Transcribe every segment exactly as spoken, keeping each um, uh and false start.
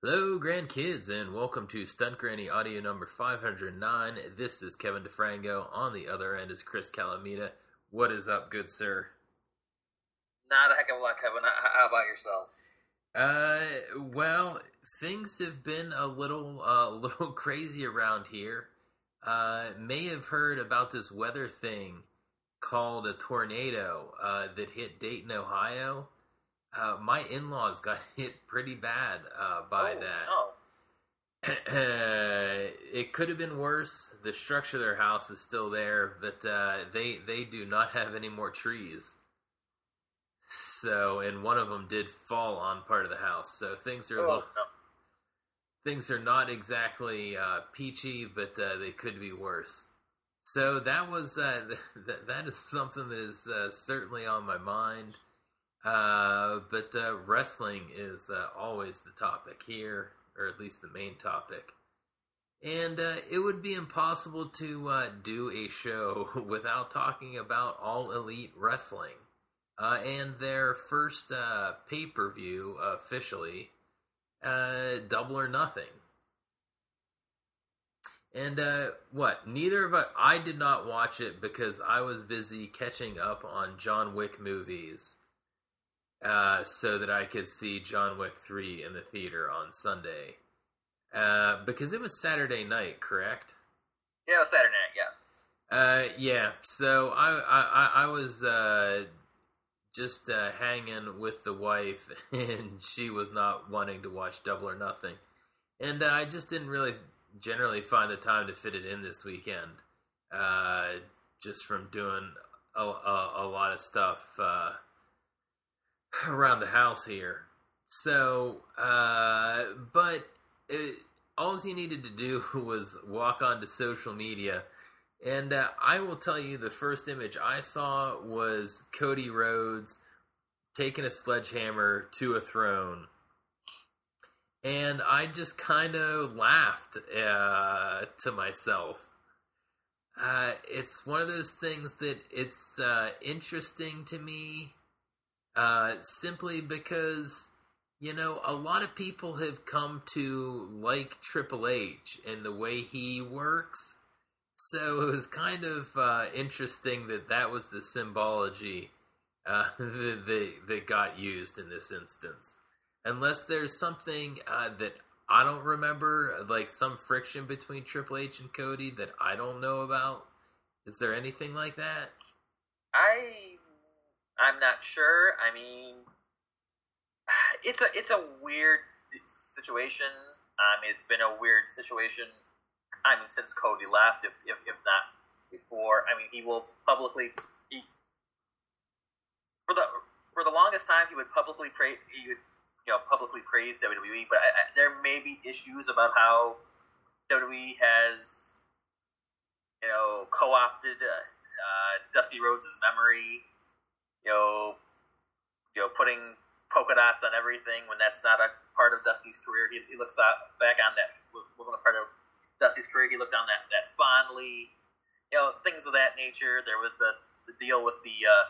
Hello, grandkids, and welcome to Stunt Granny audio number five hundred nine. This is Kevin DeFranco. On the other end is Chris Calamita. What is up, good sir? Not a heck of a lot, Kevin. How about yourself? Uh, well, things have been a little, uh, little crazy around here. Uh, may have heard about this weather thing called a tornado uh, that hit Dayton, Ohio. Uh, my in-laws got hit pretty bad uh, by oh, that. No. Uh, it could have been worse. The structure of their house is still there, but uh, they they do not have any more trees. So, and one of them did fall on part of the house. So things are Oh, a little, no. things are not exactly uh, peachy, but uh, they could be worse. So that was uh, th- that is something that is uh, certainly on my mind. Uh, but uh, wrestling is uh, always the topic here, or at least the main topic. And uh, it would be impossible to uh, do a show without talking about All Elite Wrestling uh, and their first uh, pay-per-view officially, uh, Double or Nothing. And uh, what? Neither of us, I did not watch it because I was busy catching up on John Wick movies. Uh, so that I could see John Wick three in the theater on Sunday. Uh, because it was Saturday night, correct? Yeah, it was Saturday night, yes. Uh, yeah, so I, I, I was uh, just uh, hanging with the wife, and she was not wanting to watch Double or Nothing. And uh, I just didn't really generally find the time to fit it in this weekend. Uh, just from doing a, a, a lot of stuff uh, around the house here. So, uh, but it, all he needed to do was walk onto social media, and uh, I will tell you the first image I saw was Cody Rhodes taking a sledgehammer to a throne, and I just kind of laughed uh, to myself. Uh, it's one of those things that it's uh, interesting to me. Uh, simply because, you know, a lot of people have come to like Triple H and the way he works. So it was kind of uh, interesting that that was the symbology uh, that, that, that got used in this instance. Unless there's something uh, that I don't remember, like some friction between Triple H and Cody that I don't know about. Is there anything like that? I... I'm not sure. I mean, it's a it's a weird situation. I mean, it's been a weird situation. I mean, since Cody left, if if, if not before. I mean, he will publicly he for the for the longest time he would publicly praise he would you know publicly praise W W E, but I, I, there may be issues about how W W E has you know co-opted uh, uh, Dusty Rhodes' memory. You know, you know, putting polka dots on everything when that's not a part of Dusty's career. He, he looks out, back on that wasn't a part of Dusty's career. He looked on that, that fondly. You know, things of that nature. There was the, the deal with the uh,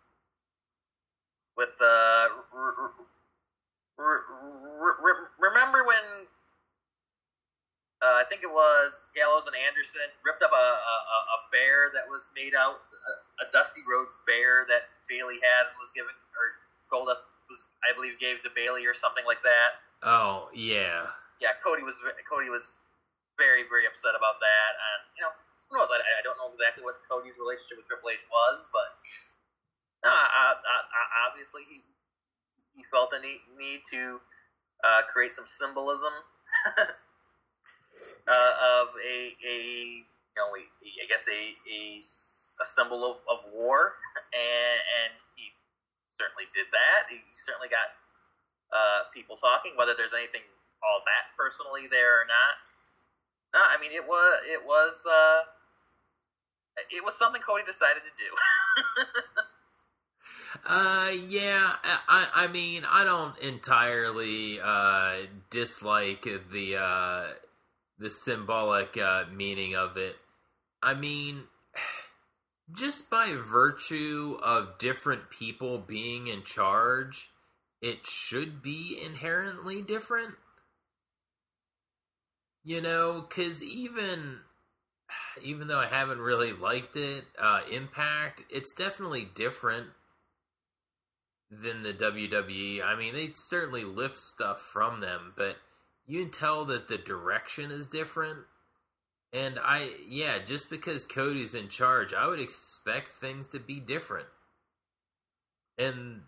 with the uh, re, re, re, remember when uh, I think it was Gallows and Anderson ripped up a, a, a bear that was made out a, a Dusty Rhodes bear that Bailey had and was given, or Goldust was, I believe, gave to Bailey or something like that. Oh yeah, yeah. Cody was Cody was very very upset about that, and you know, who knows? I, I don't know exactly what Cody's relationship with Triple H was, but no, I, I, I, obviously he he felt the need, need to uh, create some symbolism uh, of a a you know a, I guess a a a symbol of, of war, and, and he certainly did that. He certainly got uh, people talking, whether there's anything all that personally there or not. No, I mean it was it was uh, it was something Cody decided to do. uh, yeah, I I mean I don't entirely uh, dislike the uh, the symbolic uh, meaning of it. I mean, just by virtue of different people being in charge, it should be inherently different. You know, because even even though I haven't really liked it, uh, Impact, it's definitely different than the W W E. I mean, they certainly lift stuff from them, but you can tell that the direction is different. And I, yeah, just because Cody's in charge, I would expect things to be different. And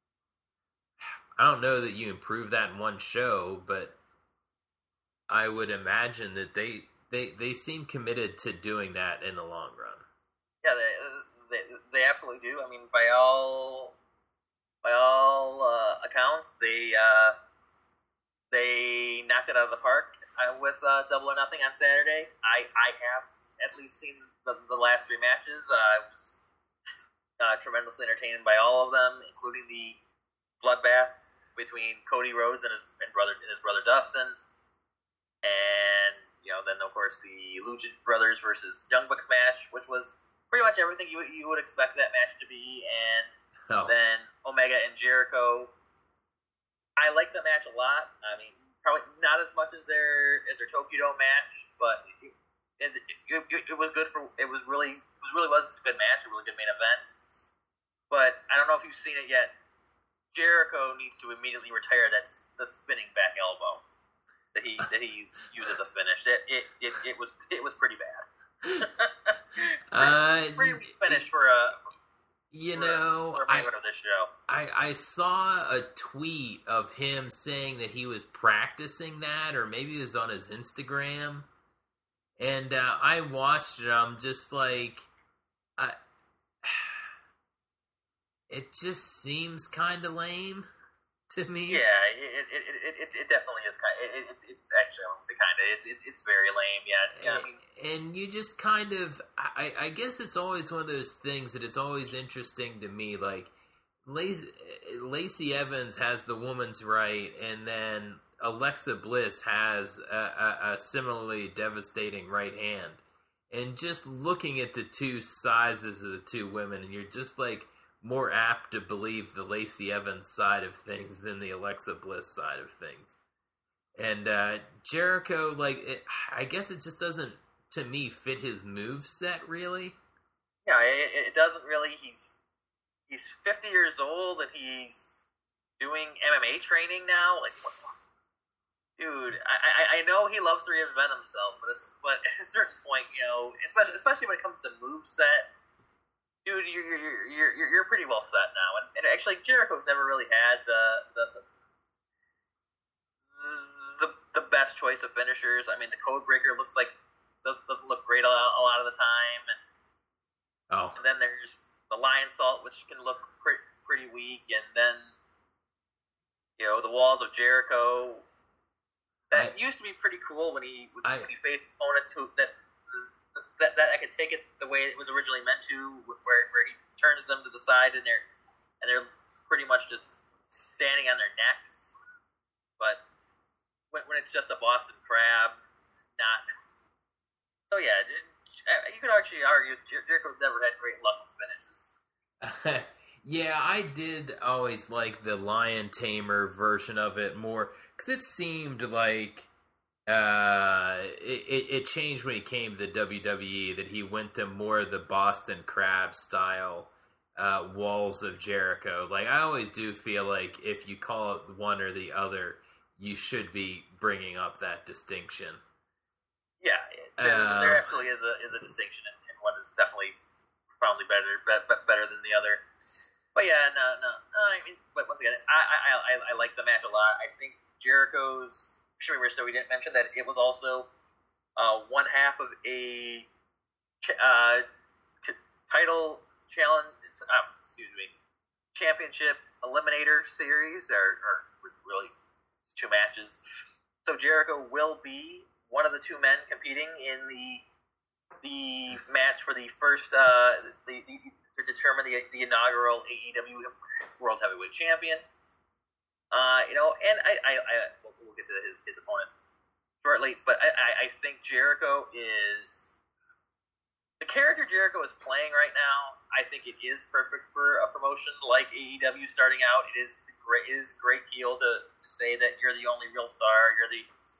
I don't know that you improve that in one show, but I would imagine that they they, they seem committed to doing that in the long run. Yeah, they they, they absolutely do. I mean, by all by all uh, accounts, they uh, they knocked it out of the park uh, with uh, Double or Nothing on Saturday. I, I have at least seen the, the last three matches. Uh, I was uh, tremendously entertained by all of them, including the bloodbath between Cody Rhodes and his and brother and his brother Dustin, and you know then of course the Lucha Brothers versus Young Bucks match, which was pretty much everything you you would expect that match to be, and oh. then Omega and Jericho. I like the match a lot. I mean, probably not as much as their as their Tokyo Dome match, but it, it, it, it, it was good for. It was really it was really was a good match, a really good main event. But I don't know if you've seen it yet. Jericho needs to immediately retire that the spinning back elbow that he that he used as a finish. It it, it, it was it was pretty bad. pretty, uh, pretty weak finish for a. You for know, a, for a I, of this show. I I saw a tweet of him saying that he was practicing that, or maybe it was on his Instagram, and uh, I watched it. I'm just like, I. It just seems kind of lame to me. Yeah, it it, it, it, it definitely is kind of, it, it, it's actually, I won't say kind of, it's, it, it's very lame, yeah. yeah I mean, and you just kind of, I, I guess it's always one of those things that it's always interesting to me, like, Lacey, Lacey Evans has the woman's right, and then Alexa Bliss has a, a, a similarly devastating right hand. And just looking at the two sizes of the two women, and you're just like, more apt to believe the Lacey Evans side of things than the Alexa Bliss side of things. And uh, Jericho, like, it, I guess it just doesn't, to me, fit his move set, really. Yeah, it, it doesn't really. He's he's fifty years old, and he's doing M M A training now. Like, what? Dude, I, I, I know he loves to reinvent himself, but, but at a certain point, you know, especially, especially when it comes to move set, dude, you're you're you're you're pretty well set now, and, and actually Jericho's never really had the the, the the best choice of finishers. I mean, the Codebreaker looks like doesn't doesn't look great a lot, a lot of the time, and, oh, and then there's the Lion Salt, which can look pretty pretty weak, and then you know the Walls of Jericho. That I, used to be pretty cool when he when, I, when he faced opponents who that. That, that I could take it the way it was originally meant to, where where he turns them to the side and they're and they're pretty much just standing on their necks. But when, when it's just a Boston Crab, not. So yeah, you could actually argue Jericho's never had great luck with finishes. Yeah, I did always like the Lion Tamer version of it more because it seemed like. Uh, it, it, it changed when he came to the W W E, that he went to more of the Boston Crab style uh, Walls of Jericho. Like, I always do feel like if you call it one or the other, you should be bringing up that distinction. Yeah, there, uh, there absolutely is a is a distinction, and, and one is definitely probably better better than the other. But yeah, no, no, no I mean, but once again, I I, I I like the match a lot. I think Jericho's. Sure, so we didn't mention that it was also uh, one half of a uh, t- title challenge, uh, excuse me, championship eliminator series, or, or really two matches. So Jericho will be one of the two men competing in the the match for the first uh, the, the to determine the the inaugural A E W World Heavyweight Champion. Uh, you know, and I, I, I we'll get to his, his opponent shortly, but I, I, I think Jericho is the character Jericho is playing right now. I think it is perfect for a promotion like A E W starting out. It is great, it is great heel to, to say that you're the only real star. You're the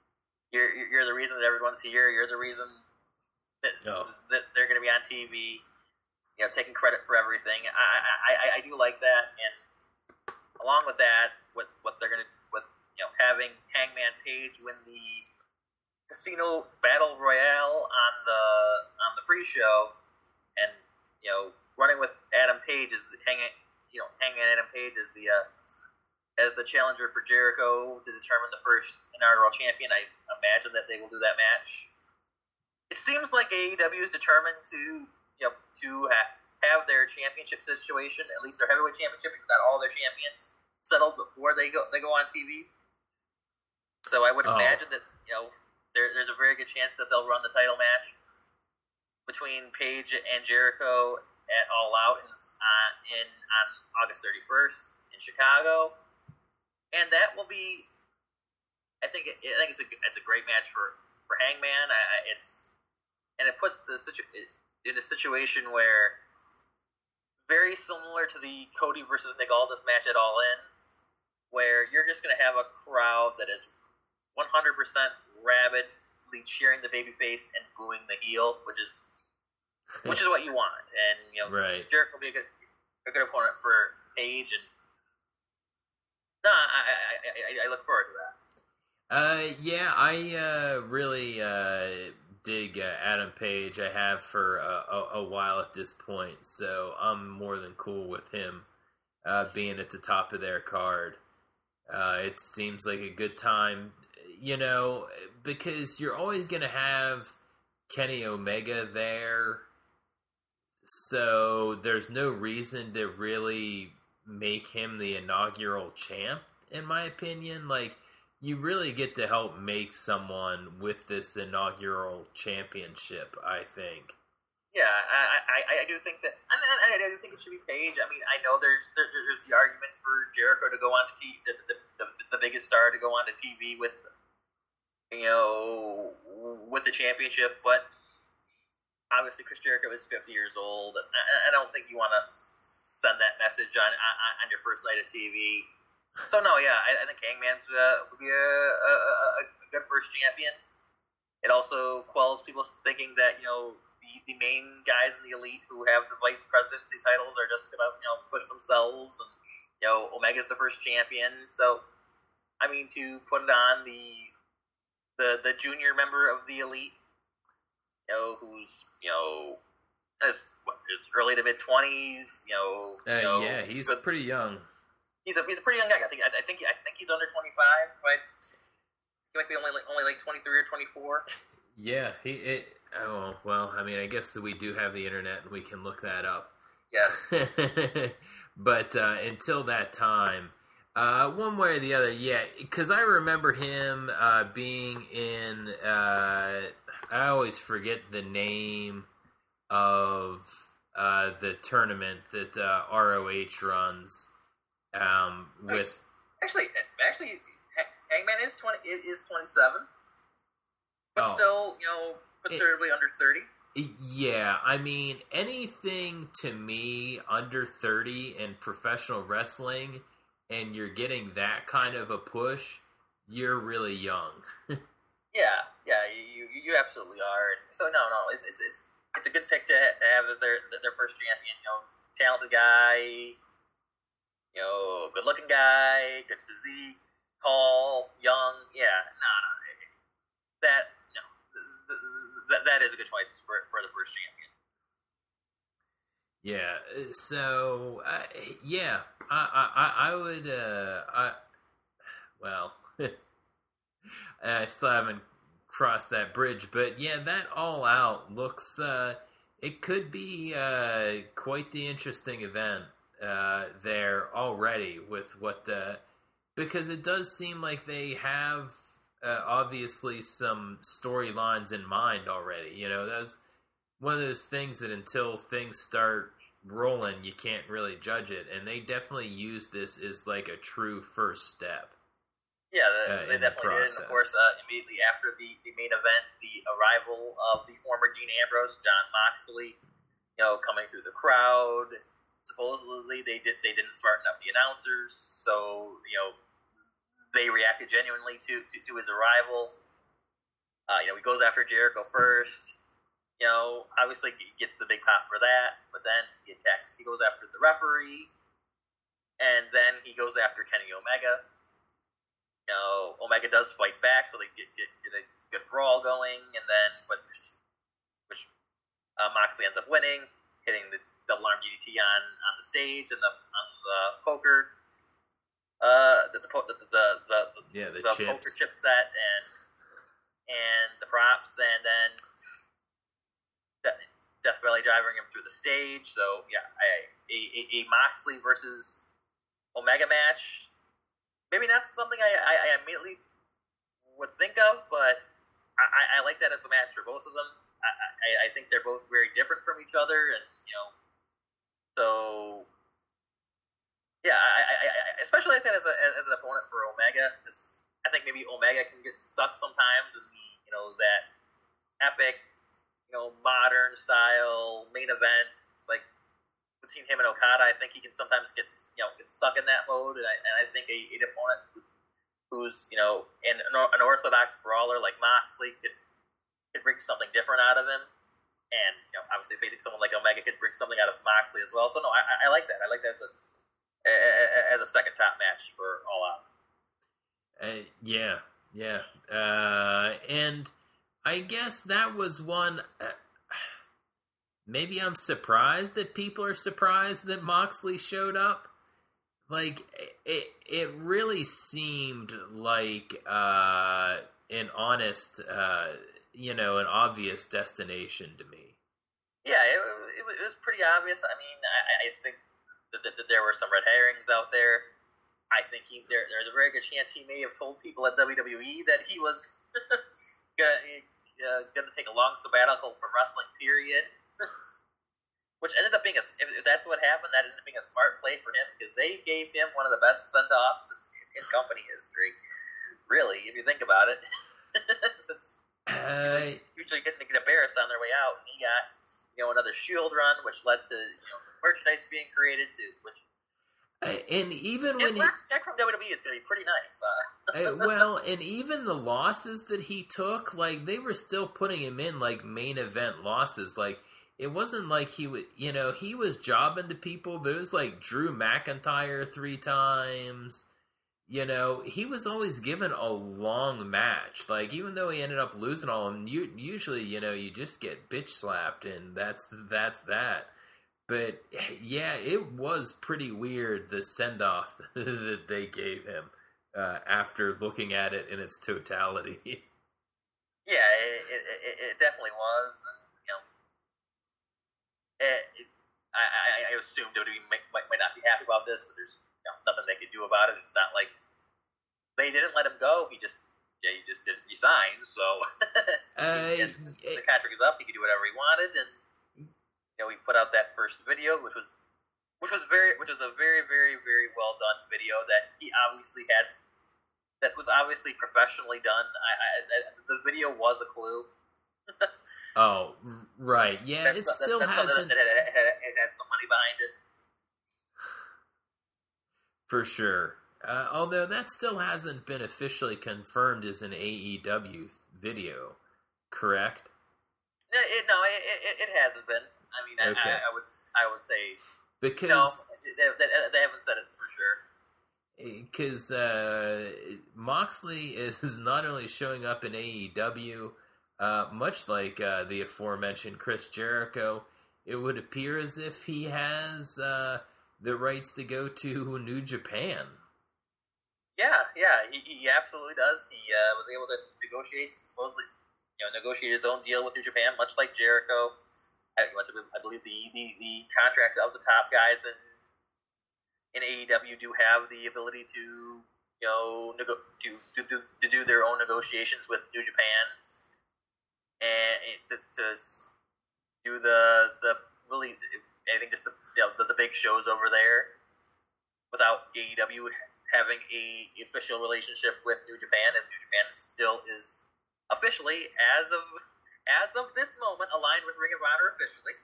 you're you're the reason that everyone's here. You're the reason that oh. that they're going to be on T V. You know, taking credit for everything. I I, I, I do like that, and along with that, what what they're going to with you know having Hangman Page win the Casino Battle Royale on the on the pre-show, and you know running with Adam Page as the hanging you know hanging Adam Page as the uh, as the challenger for Jericho to determine the first inaugural champion. I imagine that they will do that match. It seems like A E W is determined to you know to ha- have their championship situation, at least their heavyweight championship, if not all their champions, settled before they go they go on T V. So I would oh. imagine that you know. There, there's a very good chance that they'll run the title match between Page and Jericho at All Out in, uh, in on August thirty-first in Chicago, and that will be. I think it, I think it's a it's a great match for, for Hangman. I, I, it's and it puts the situ, in a situation where very similar to the Cody versus Nick Aldis match at All In, where you're just going to have a crowd that is one hundred percent rabidly cheering the babyface and booing the heel, which is which is what you want. And you know, right. Jericho will be a good a good opponent for Page, and no, I I, I, I look forward to that. Uh, yeah, I uh, really uh, dig uh, Adam Page. I have for uh, a, a while at this point, so I'm more than cool with him uh, being at the top of their card. Uh, it seems like a good time. You know, because you're always going to have Kenny Omega there, so there's no reason to really make him the inaugural champ, in my opinion. Like, you really get to help make someone with this inaugural championship, I think. Yeah, I, I, I do think that, and I, I do think it should be Page. I mean, I know there's there, there's the argument for Jericho to go on to T V, the, the, the, the biggest star to go on to T V with, you know, with the championship, but obviously Chris Jericho is fifty years old. I, I don't think you want to send that message on, on on your first night of T V. So no, yeah, I, I think Hangman's uh, would be a, a, a good first champion. It also quells people thinking that you know the, the main guys in the Elite who have the vice presidency titles are just gonna you know push themselves, and you know Omega's the first champion. So I mean to put it on the the the junior member of the Elite, you know, who's you know, is what is early to mid twenties, you know. Uh, you know yeah, he's good, pretty young. He's a he's a pretty young guy. I think I, I think I think he's under twenty five, right? He might be only like, only like twenty three or twenty four. Yeah, he. It, oh well, I mean, I guess that we do have the internet and we can look that up. Yes. But uh, until that time. Uh, one way or the other, yeah, because I remember him uh, being in, uh, I always forget the name of uh, the tournament that uh, R O H runs um, with... Actually, actually, Hangman is twenty is twenty-seven, but oh. still, you know, considerably it, under thirty. Yeah, I mean, anything to me under thirty in professional wrestling... and you're getting that kind of a push, you're really young. yeah, yeah, you you absolutely are. So no, no, it's it's it's it's a good pick to have as their their first champion. You know, talented guy, you know, good looking guy, good physique, tall, young. Yeah, no, no, that no, that that is a good choice for for the first champion. Yeah, so uh, yeah, I I, I would uh, I well, I still haven't crossed that bridge, but yeah, that All Out looks uh, it could be uh, quite the interesting event uh, there already with what the because it does seem like they have uh, obviously some storylines in mind already. You know, that's one of those things that until things start rolling, you can't really judge it, and they definitely use this as like a true first step. Yeah, they, uh, they definitely the did. And of course, uh, immediately after the, the main event, the arrival of the former Dean Ambrose, Jon Moxley, you know, coming through the crowd. Supposedly, they did they didn't smarten up the announcers, so you know they reacted genuinely to to, to his arrival. Uh, you know, he goes after Jericho first. You know, obviously he gets the big pop for that, but then he attacks. He goes after the referee, and then he goes after Kenny Omega. You know, Omega does fight back, so they get, get, get a good brawl going, and then but which uh, Moxley ends up winning, hitting the double arm D D T on, on the stage and the on the poker, uh, the the the the, the, yeah, the, the chips. poker chip set and and the props, and then De- Death Valley driving him through the stage. So yeah, I, a, a a Moxley versus Omega match. Maybe not something I, I, I immediately would think of, but I, I like that as a match for both of them. I, I, I think they're both very different from each other, and you know, so yeah, I, I, I especially like that as a as an opponent for Omega, because I think maybe Omega can get stuck sometimes in the you know that epic, you know, modern style main event like between him and Okada. I think he can sometimes get you know get stuck in that mode, and I, and I think a, an opponent who's you know an an orthodox brawler like Moxley could could bring something different out of him, and you know obviously facing someone like Omega could bring something out of Moxley as well. So no, I, I like that. I like that as a as a second top match for All Out. Uh, yeah, yeah, uh, and I guess that was one. Uh, maybe I'm surprised that people are surprised that Moxley showed up. Like it, it really seemed like uh, an honest, uh, you know, an obvious destination to me. Yeah, it, it, it was pretty obvious. I mean, I, I think that, that there were some red herrings out there. I think he there, there's a very good chance he may have told people at W W E that he was gonna, uh, gonna take a long sabbatical from wrestling, period. Which ended up being a, if that's what happened, that ended up being a smart play for him, because they gave him one of the best send-offs in, in company history. Really, if you think about it. Since uh, usually getting to get embarrassed on their way out, and he got, you know, another Shield run, which led to, you know, merchandise being created too, which uh, and even his when last check from W W E is going to be pretty nice. Uh. uh, well, and even the losses that he took, like, they were still putting him in like main event losses. Like, it wasn't like he would, you know, he was jobbing to people, but it was like Drew McIntyre three times. You know, he was always given a long match. Like, even though he ended up losing all of them, you, usually, you know, you just get bitch slapped, and that's that's that. But yeah, it was pretty weird, the send off that they gave him uh, after looking at it in its totality. Yeah, it, it, it definitely was. It, it, I, I assume W W E might, might, might not be happy about this, but there's you know, nothing they could do about it. It's not like they didn't let him go. He just yeah, he just didn't resign. So uh, yes, the contract is up. He could do whatever he wanted, and you know, we put out that first video, which was which was very which was a very very very well done video that he obviously had. That was obviously professionally done. I, I, the video was a clue. Oh, right. Yeah, that's, it still that's, that's hasn't... It had, it, had, it had some money behind it. For sure. Uh, although that still hasn't been officially confirmed as an A E W video, correct? No, it, no, it, it, it hasn't been. I mean, okay. I, I would I would say... Because... No, they, they, they haven't said it for sure. Because uh, Moxley is not only showing up in A E W... Uh, much like uh, the aforementioned Chris Jericho, it would appear as if he has uh, the rights to go to New Japan. Yeah, yeah, he, he absolutely does. He uh, was able to negotiate, supposedly, you know, negotiate his own deal with New Japan, much like Jericho. I, I believe the, the, the contracts of the top guys in in A E W do have the ability to, you know, nego- to, to, to, to do their own negotiations with New Japan. And to, to do the the really, I think just the you know, the, the big shows over there, without A E W having a official relationship with New Japan, as New Japan still is officially, as of as of this moment, aligned with Ring of Honor officially.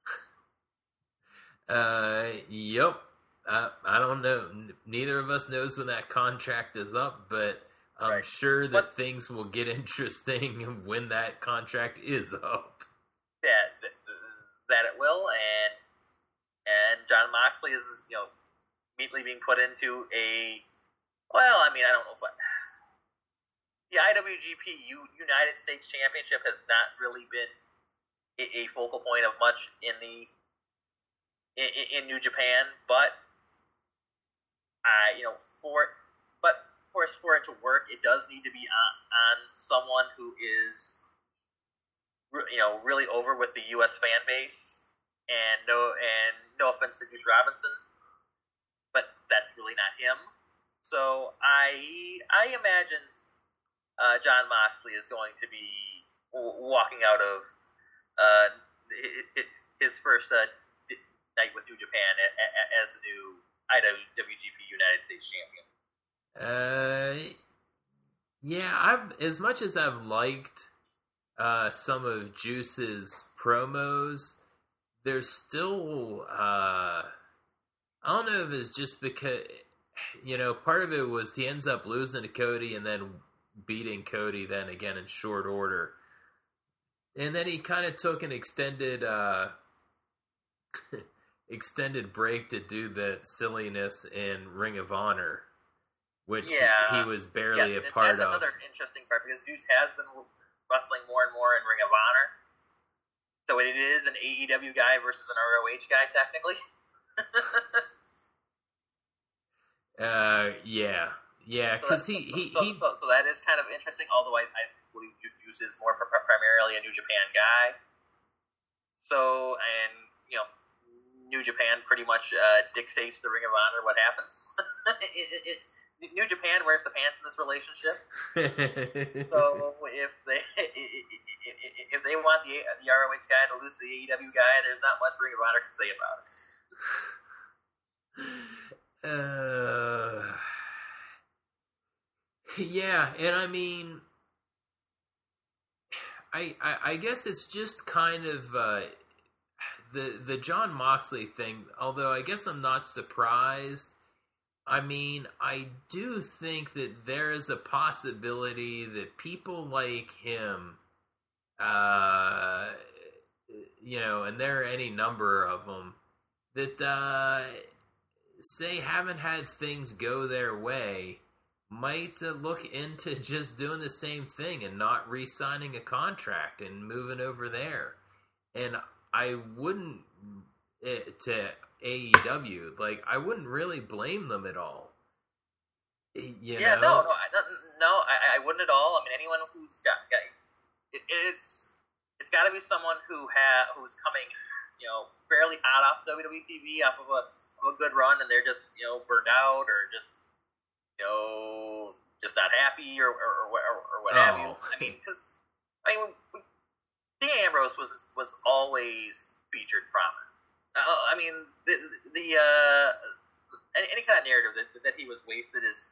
Uh, yep. Uh, I don't know. Neither of us knows when that contract is up, but I'm right. sure that but, things will get interesting when that contract is up. That that it will, and and Jon Moxley is, you know, immediately being put into a, well, I mean, I don't know if I, the I W G P U, United States Championship has not really been a, a focal point of much in the in, in New Japan, but I, you know, for but of course for it to work, it does need to be on, on someone who is, you know, really over with the U S fan base, and no and no offense to Juice Robinson, but that's really not him. So I I imagine uh, Jon Moxley is going to be walking out of uh, his first uh, night with New Japan as the new I W G P United States champion. Uh, yeah, I've as much as I've liked uh, some of Juice's promos, there's still uh, I don't know if it's just because, you know, part of it was he ends up losing to Cody and then beating Cody then again in short order. And then he kind of took an extended uh, extended break to do the silliness in Ring of Honor, which yeah. he was barely yeah, a part that's of. That's another interesting part, because Juice has been wrestling more and more in Ring of Honor. So it is an A E W guy versus an R O H guy, technically. uh, yeah. Yeah, because so he, he, so, he... So, so that is kind of interesting, although I, I believe Juice is more primarily a New Japan guy. So, and, you know, New Japan pretty much uh, dictates the Ring of Honor what happens. it, it, it, New Japan wears the pants in this relationship. So if they if they want the the R O H guy to lose to the A E W guy, there's not much Ring of Honor can say about it. Uh... Yeah, and I mean, I, I I guess it's just kind of uh, the the Jon Moxley thing. Although I guess I'm not surprised. I mean, I do think that there is a possibility that people like him, uh, you know, and there are any number of them that uh, say haven't had things go their way, might uh, look into just doing the same thing and not re-signing a contract and moving over there. And I wouldn't, uh, to A E W, like, I wouldn't really blame them at all. You yeah, know? no, no, I, no, I, I wouldn't at all. I mean, anyone who's got, got it is, it's got to be someone who ha, who's coming, you know, fairly hot off W W E T V, off of a, of a good run, and they're just, you know, burned out or just, you know, just not happy or or, or, or what oh. have you. I mean, because I mean, Dean Ambrose was was always featured prominent. Uh, I mean, the the uh, any, any kind of narrative that that he was wasted is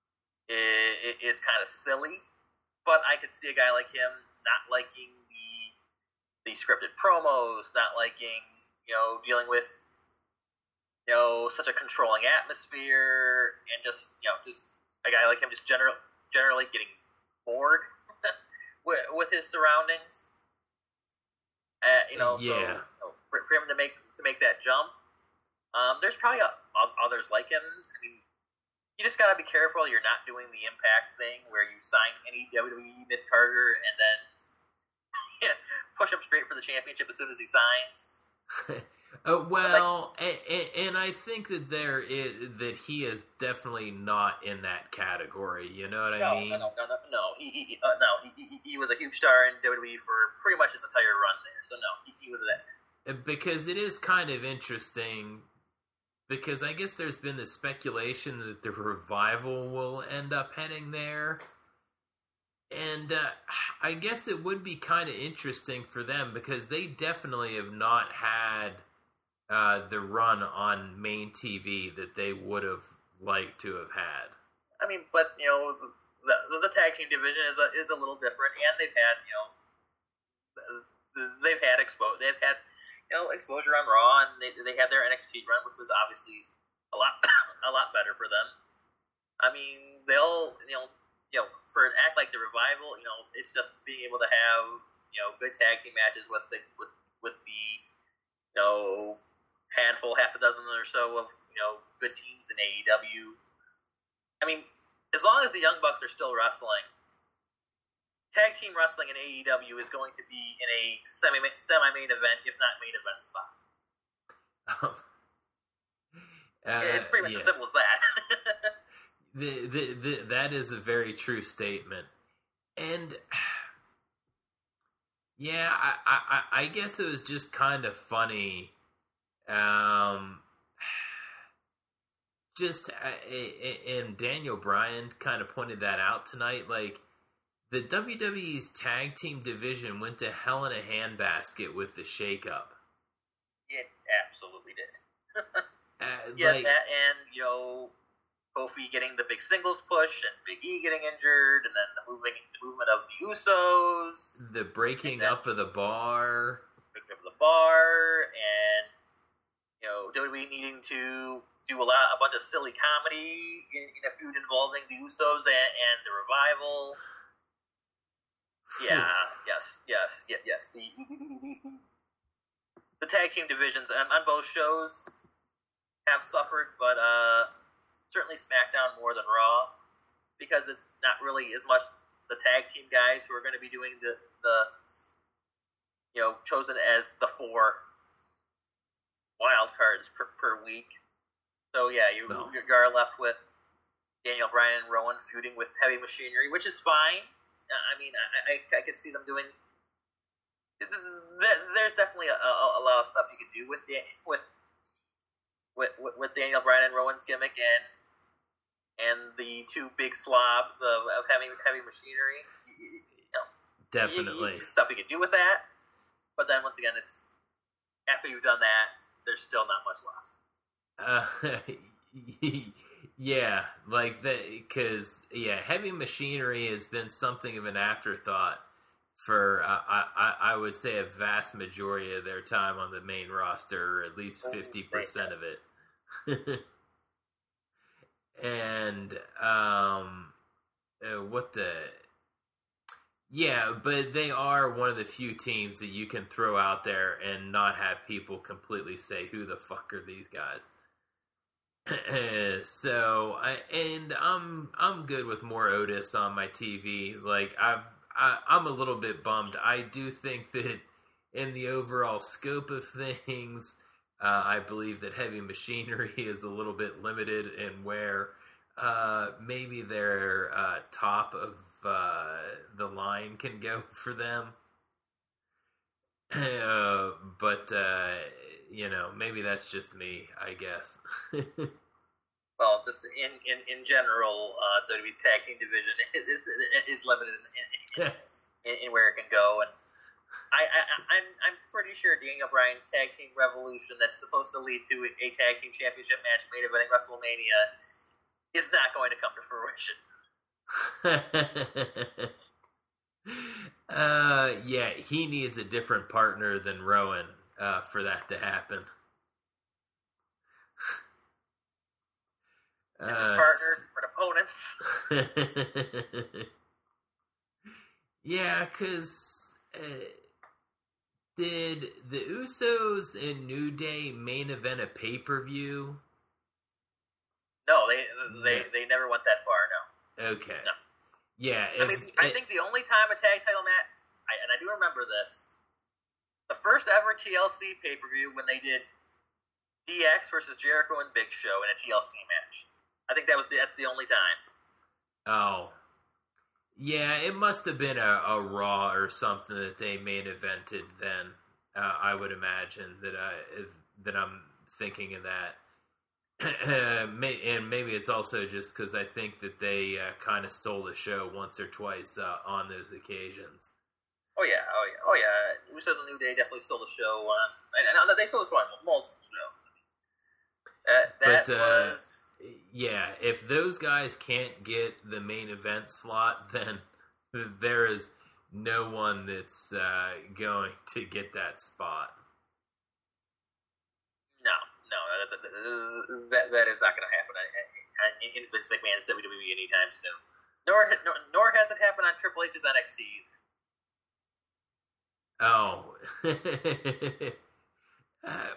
is, is kind of silly. But I could see a guy like him not liking the the scripted promos, not liking, you know, dealing with, you know, such a controlling atmosphere, and just, you know, just a guy like him just general, generally getting bored with, with his surroundings. Uh, you know, yeah. so you know, for, for him to make to make that jump, um, there's probably a, others like him. I mean, you just gotta be careful you're not doing the Impact thing where you sign any W W E mid Carter and then yeah, push him straight for the championship as soon as he signs. Uh, well, like, and, and I think that there is, that he is definitely not in that category. You know what no, I mean? No, no, no, no, no. He, he, uh, no, he, he, he was a huge star in W W E for pretty much his entire run there. So no, he, he was that. Because it is kind of interesting. Because I guess there's been the speculation that the Revival will end up heading there. And uh, I guess it would be kind of interesting for them because they definitely have not had uh, the run on main T V that they would have liked to have had. I mean, but, you know, the, the tag team division is a, is a little different, and they've had, you know, they've had expo- they've had, you know, exposure on Raw, and they they had their N X T run, which was obviously a lot a lot better for them. I mean, they'll, you know, you know, for an act like the Revival, you know, it's just being able to have, you know, good tag team matches with the with with the, you know, handful, half a dozen or so of, you know, good teams in A E W. I mean, as long as the Young Bucks are still wrestling, tag team wrestling in A E W is going to be in a semi semi main event, if not main event spot. uh, it's pretty much yeah. as simple as that. the, the, the, that is a very true statement, and yeah, I, I, I guess it was just kind of funny. Um, just uh, and Daniel Bryan kind of pointed that out tonight, like. The W W E's tag team division went to hell in a handbasket with the shakeup. It absolutely did. uh, yeah, like, that and, you know, Kofi getting the big singles push and Big E getting injured, and then the moving, the movement of the Usos. The breaking up of the bar. Breaking up of the bar, and, you know, W W E needing to do a lot, a bunch of silly comedy in, in a feud involving the Usos and, and the Revival. Yeah, yes, yes, yes, yes. The, the tag team divisions on, on both shows have suffered, but uh, certainly SmackDown more than Raw, because it's not really as much the tag team guys who are going to be doing the, the you know, chosen as the four wild cards per, per week. So, yeah, you, no. you are left with Daniel Bryan and Rowan feuding with Heavy Machinery, which is fine. I mean, I, I, I could see them doing. There's definitely a, a, a lot of stuff you could do with with with, with Daniel Bryan and Rowan's gimmick and and the two big slobs of, of heavy heavy machinery. You know, definitely you, you, stuff you could do with that. But then once again, it's after you've done that, there's still not much left. Uh, Yeah, like that, because yeah, Heavy Machinery has been something of an afterthought for uh, I, I I would say a vast majority of their time on the main roster, or at least fifty percent of it. And um, uh, what the yeah, but they are one of the few teams that you can throw out there and not have people completely say, "Who the fuck are these guys?" so I and I'm I'm good with more Otis on my T V. Like I've I, I'm a little bit bummed. I do think that in the overall scope of things, uh, I believe that Heavy Machinery is a little bit limited in where uh, maybe their uh, top of uh, the line can go for them. Uh, but uh, you know, maybe that's just me, I guess. Well, just in in, in general, uh, W W E's tag team division is, is, is limited in, in, in, in where it can go, and I, I I'm I'm pretty sure Daniel Bryan's tag team revolution that's supposed to lead to a tag team championship match made eventing WrestleMania is not going to come to fruition. Uh, yeah, he needs a different partner than Rowan uh, for that to happen. Different uh, partner, different opponents. Yeah, because uh, did the Usos and New Day main event a pay-per-view? No, they they, no. they never went that far, no. Okay. No. Yeah, I mean, I it, think the only time a tag title match, I, and I do remember this, the first ever T L C pay-per-view when they did D X versus Jericho and Big Show in a T L C match. I think that was the, that's the only time. Oh. Yeah, it must have been a, a Raw or something that they main evented then. Uh, I would imagine that I that I'm thinking of that. And maybe it's also just because I think that they uh, kind of stole the show once or twice uh, on those occasions. Oh yeah, oh yeah, oh yeah. Usos and New Day definitely stole the show. Uh, and, and they stole this one multiple shows. Uh, that but, uh, was yeah. If those guys can't get the main event slot, then there is no one that's uh, going to get that spot. No. No, that, that, that is not going to happen in Vince McMahon's W W E anytime soon. Nor, nor nor has it happened on Triple H's N X T either. Oh. uh,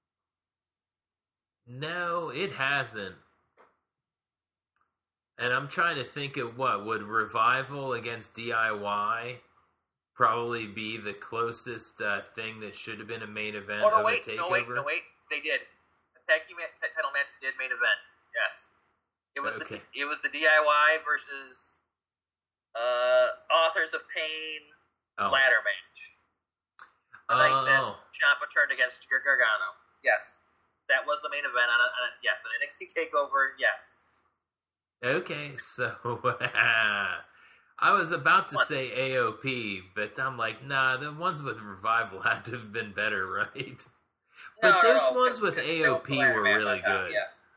no, it hasn't. And I'm trying to think of what would Revival against D I Y probably be the closest uh, thing that should have been a main event oh, no, of wait, a takeover. No, wait, no, wait. They did. The tag team title match did main event. Yes, it was okay. the it was the D I Y versus uh, Authors of Pain oh. ladder match. The oh. night that Ciampa turned against Gargano. Yes, that was the main event on a, on a yes, an N X T takeover. Yes. Okay, so I was about to what? say A O P, but I'm like, nah, the ones with Revival had to have been better, right? No, but no, those no, ones with A O P were really good.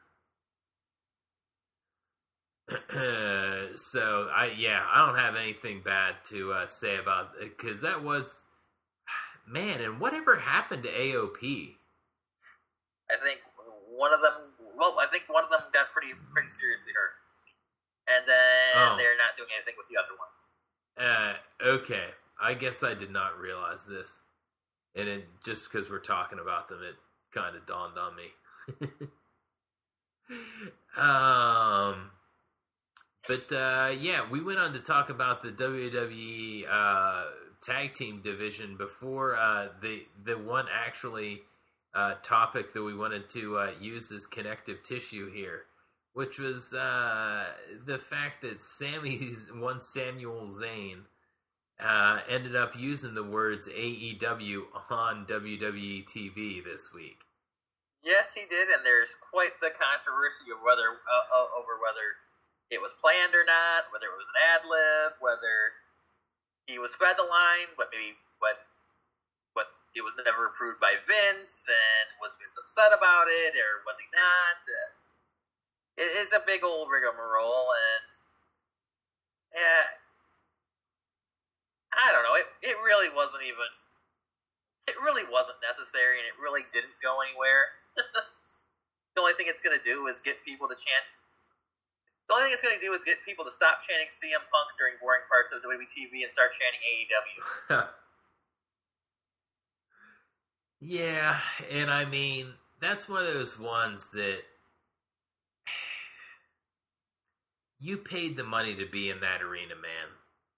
Yeah. So I, yeah, I don't have anything bad to uh, say about it because that was, man, and whatever happened to A O P? I think one of them. Well, I think one of them got pretty pretty seriously hurt. And then oh. they're not doing anything with the other one. Uh, okay. I guess I did not realize this. And it, just because we're talking about them, it kind of dawned on me. um, but, uh, yeah, we went on to talk about the W W E uh, tag team division before uh, the, the one actually uh, topic that we wanted to uh, use as connective tissue here. Which was uh, the fact that Sammy's one Samuel Zayn uh, ended up using the words A E W on W W E T V this week. Yes, he did, and there's quite the controversy of whether uh, over whether it was planned or not, whether it was an ad lib, whether he was fed the line, but maybe but but it was never approved by Vince, and was Vince upset about it, or was he not? Uh, It's a big old rigmarole, and yeah, I don't know. It it really wasn't even. It really wasn't necessary, and it really didn't go anywhere. The only thing it's going to do is get people to chant. The only thing it's going to do is get people to stop chanting C M Punk during boring parts of W W E T V and start chanting A E W. Yeah, and I mean that's one of those ones that. You paid the money to be in that arena, man.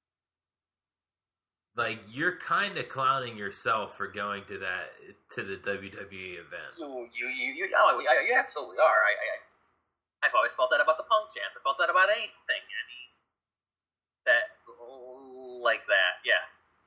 Like, you're kind of clowning yourself for going to that to the W W E event. You, you, you, you, oh, you absolutely are. I, I, I've always felt that about the Punk chants. I felt that about anything. I mean, that like that, yeah,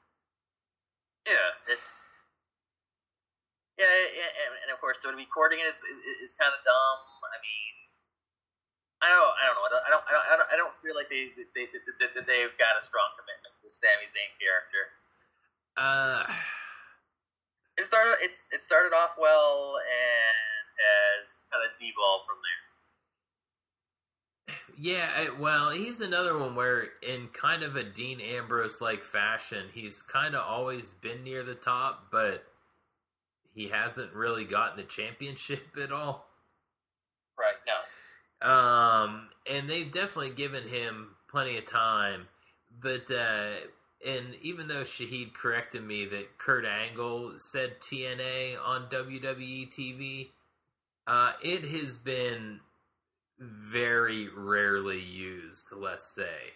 yeah. It's yeah, and, and of course, W W E courting it is is, is kind of dumb. I mean. I don't. I don't know. I don't. I don't. I don't. I don't feel like they they, they, they they've got a strong commitment to the Sami Zayn character. Uh, it started. It's it started off well and has kind of devolved from there. Yeah. Well, he's another one where, in kind of a Dean Ambrose like fashion, he's kind of always been near the top, but he hasn't really gotten the championship at all. Right. No. Um, and they've definitely given him plenty of time, but, uh, and even though Shahid corrected me that Kurt Angle said T N A on W W E T V, uh, it has been very rarely used, let's say.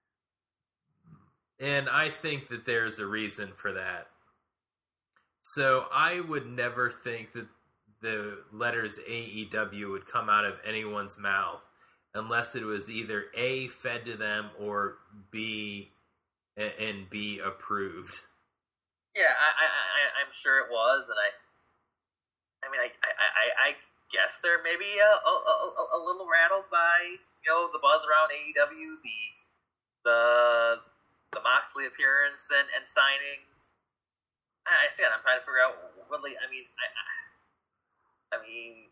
And I think that there's a reason for that. So I would never think that the letters A E W would come out of anyone's mouth unless it was either A, fed to them, or B, and B, approved. Yeah, I, I, I, I'm sure it was, and I, I mean, I, I, I guess they're maybe a, a, a, a little rattled by, you know, the buzz around A E W, the, the, the Moxley appearance and, and signing. I see it. I'm trying to figure out what, I mean, I, I I mean,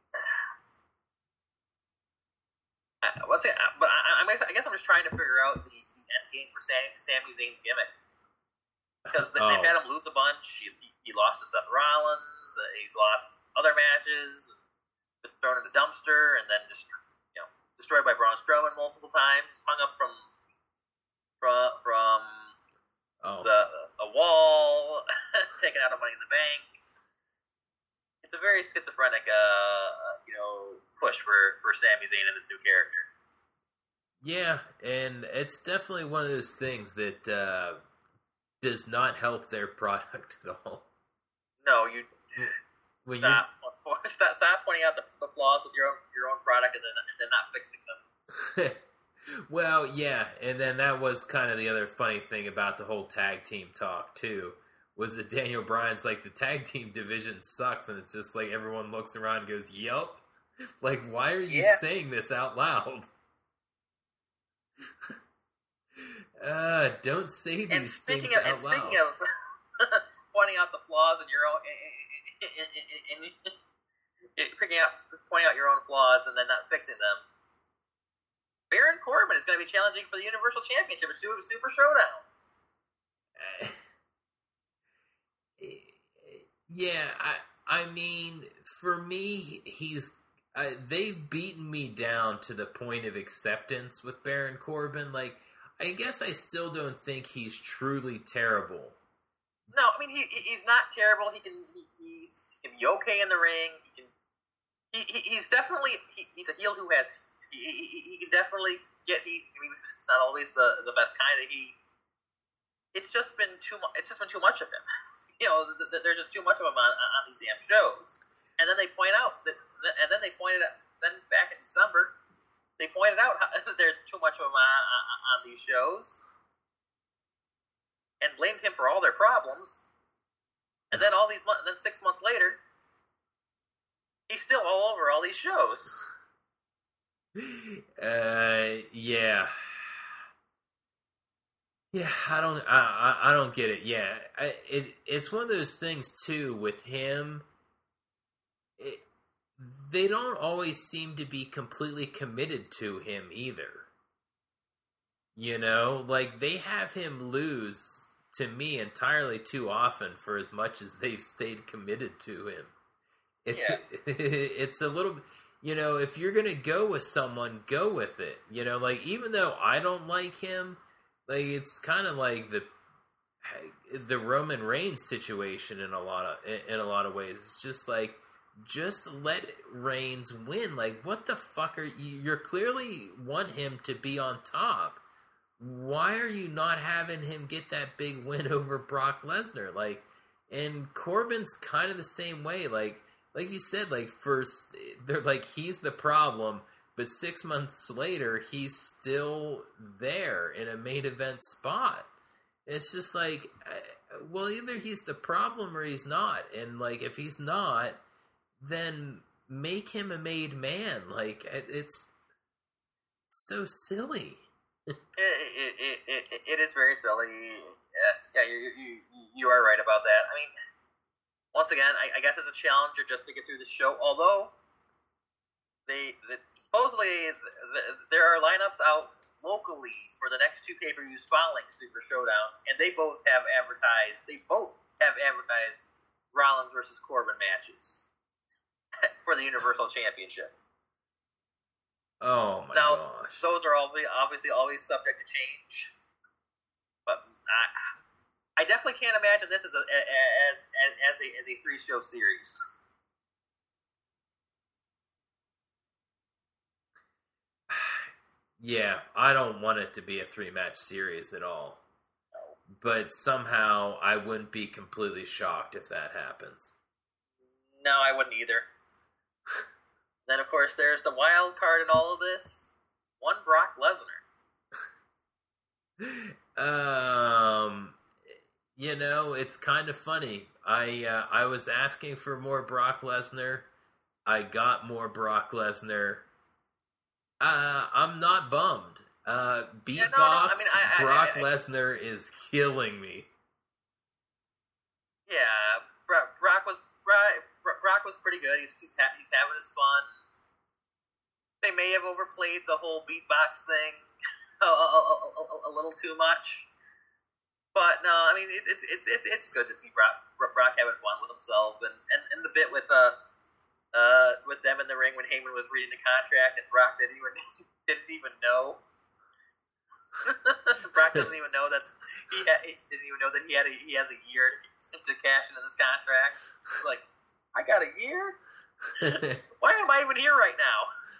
I, what's it? But I, I, I guess I'm just trying to figure out the, the end game for Sam, Sami Zayn's gimmick, because they, oh. they've had him lose a bunch. He, he, he lost to Seth Rollins. Uh, he's lost other matches. Been thrown in a dumpster, and then just you know destroyed by Braun Strowman multiple times. Hung up from from from oh. the a wall, taking out a Money in the Bank. It's a very schizophrenic, uh, you know, push for, for Sami Zayn and this new character. Yeah, and it's definitely one of those things that uh, does not help their product at all. No, you when stop, stop stop pointing out the, the flaws with your own your own product and then and then not fixing them. Well, yeah, and then that was kind of the other funny thing about the whole tag team talk too, was that Daniel Bryan's like, the tag team division sucks, and it's just like everyone looks around and goes, "Yup." Like, why are you yeah. saying this out loud? uh, don't say these and speaking things of, out and loud. Speaking of pointing out the flaws in your own, in, in, in, in, picking out, pointing out your own flaws and then not fixing them. Baron Corbin is going to be challenging for the Universal Championship at Super Showdown. Uh, yeah, I, I mean, for me, he's. Uh, they've beaten me down to the point of acceptance with Baron Corbin. Like, I guess I still don't think he's truly terrible. No, I mean he he's not terrible. He can he, he's he can be okay in the ring. He can he, he he's definitely he, he's a heel who has he, he, he can definitely get he. I mean, it's not always the, the best kind of he. It's just been too much. It's just been too much of him. You know, th- th- there's just too much of him on on these damn shows. And then they point out that, and then they pointed out, then back in December, they pointed out how there's too much of him on, on, on these shows, and blamed him for all their problems. And then all these months, then six months later, he's still all over all these shows. Uh, yeah, yeah. I don't, I, I, I don't get it. Yeah, I, it, it's one of those things too with him. It, they don't always seem to be completely committed to him either. You know, like they have him lose to me entirely too often for as much as they've stayed committed to him. It, yeah. It's a little, you know, if you're going to go with someone, go with it. You know, like even though I don't like him, like it's kind of like the the Roman Reigns situation in a lot of in a lot of ways. It's just like, just let Reigns win. Like, what the fuck are you? You're clearly want him to be on top. Why are you not having him get that big win over Brock Lesnar? Like, and Corbin's kind of the same way. Like, like you said, like first they're like he's the problem, but six months later he's still there in a main event spot. It's just like, well, either he's the problem or he's not. And like, if he's not, then make him a made man. Like, it's so silly. it, it, it, it, it is very silly. Yeah, yeah you, you, you are right about that. I mean, once again, I, I guess it's a challenger just to get through the show. Although, they, the, supposedly, the, there are lineups out locally for the next two pay-per-views following Super Showdown, and they both have advertised, they both have advertised Rollins versus Corbin matches for the Universal Championship. Oh my now, gosh! Those are obviously, obviously always subject to change, but I, I definitely can't imagine this as a as as, as a as a three show series. Yeah, I don't want it to be a three match series at all. No. But somehow I wouldn't be completely shocked if that happens. No, I wouldn't either. Then, of course, there's the wild card in all of this. One Brock Lesnar. um, you know, it's kind of funny. I uh, I was asking for more Brock Lesnar. I got more Brock Lesnar. Uh, I'm not bummed. Uh, Beatbox yeah, no, no. I mean, I, Brock I, I, Lesnar is killing me. Yeah, Brock, Brock was Brock, Brock was pretty good. He's he's, ha- he's having his fun. They may have overplayed the whole beatbox thing a, a, a, a little too much, but no, I mean it's it's it's it's it's good to see Brock Brock having fun with himself, and, and, and the bit with uh uh with them in the ring when Heyman was reading the contract and Brock didn't even didn't even know. Brock doesn't even know that he, ha- he didn't even know that he had a, he has a year to cash into this contract. It's like, I got a year. Why am I even here right now?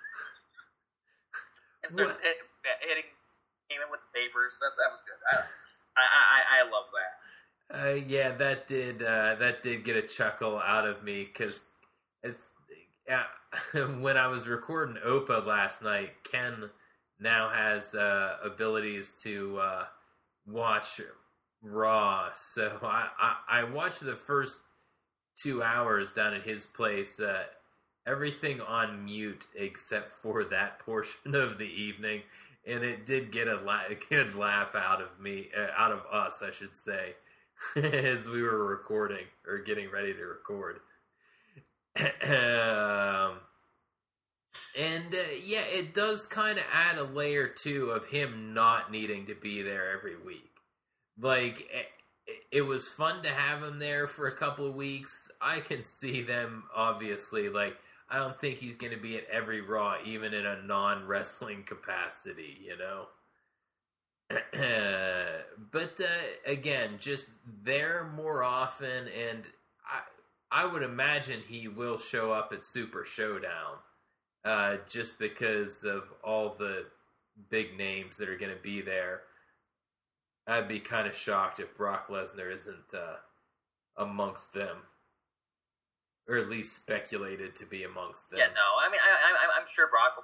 And starts hit, hitting, came in with the papers. That that was good. I I I, I love that. Uh, yeah, that did uh, that did get a chuckle out of me because uh, when I was recording O P A last night, Ken now has uh, abilities to uh, watch Raw, so I, I, I watched the first two hours down at his place, uh, everything on mute except for that portion of the evening, and it did get a, la- a good laugh out of me, uh, out of us, I should say, as we were recording or getting ready to record. um, and uh, yeah, it does kind of add a layer too of him not needing to be there every week. Like, it, it was fun to have him there for a couple of weeks. I can see them, obviously, like, I don't think he's going to be at every Raw, even in a non-wrestling capacity, you know? But, uh, again, just there more often, and I, I would imagine he will show up at Super Showdown, uh, just because of all the big names that are going to be there. I'd be kind of shocked if Brock Lesnar isn't uh, amongst them, or at least speculated to be amongst them. Yeah, no, I mean, I, I, I'm sure Brock,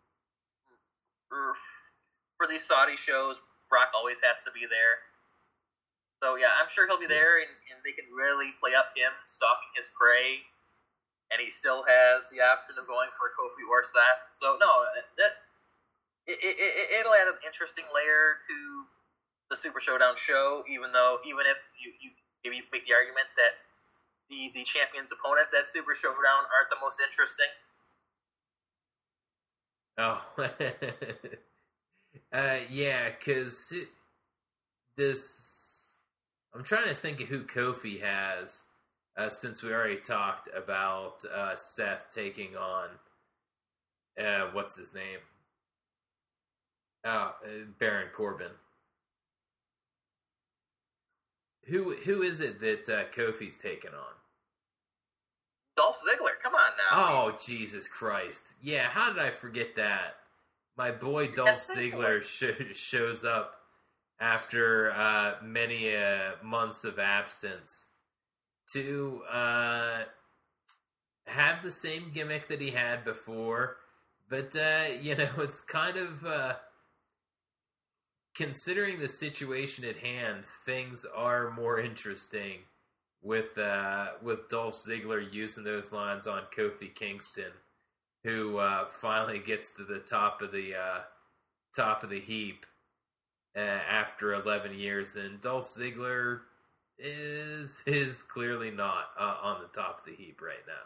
for these Saudi shows, Brock always has to be there. So yeah, I'm sure he'll be there, and, and they can really play up him stalking his prey, and he still has the option of going for Kofi or Seth. So no, that it, it, it, it'll add an interesting layer to the Super Showdown show, even though, even if you, you maybe make the argument that the, the champion's opponents at Super Showdown aren't the most interesting. Oh. uh, yeah, because this... I'm trying to think of who Kofi has, uh, since we already talked about uh, Seth taking on... Uh, what's his name? Oh, uh, Baron Corbin. Who who is it that uh, Kofi's taken on? Dolph Ziggler, come on now. Oh, Jesus Christ. Yeah, how did I forget that? My boy Dolph Ziggler sh- shows up after uh, many uh, months of absence to uh, have the same gimmick that he had before, but, uh, you know, it's kind of... Uh, considering the situation at hand, things are more interesting with uh, with Dolph Ziggler using those lines on Kofi Kingston, who uh, finally gets to the top of the uh, top of the heap uh, after eleven years, and Dolph Ziggler is is clearly not uh, on the top of the heap right now.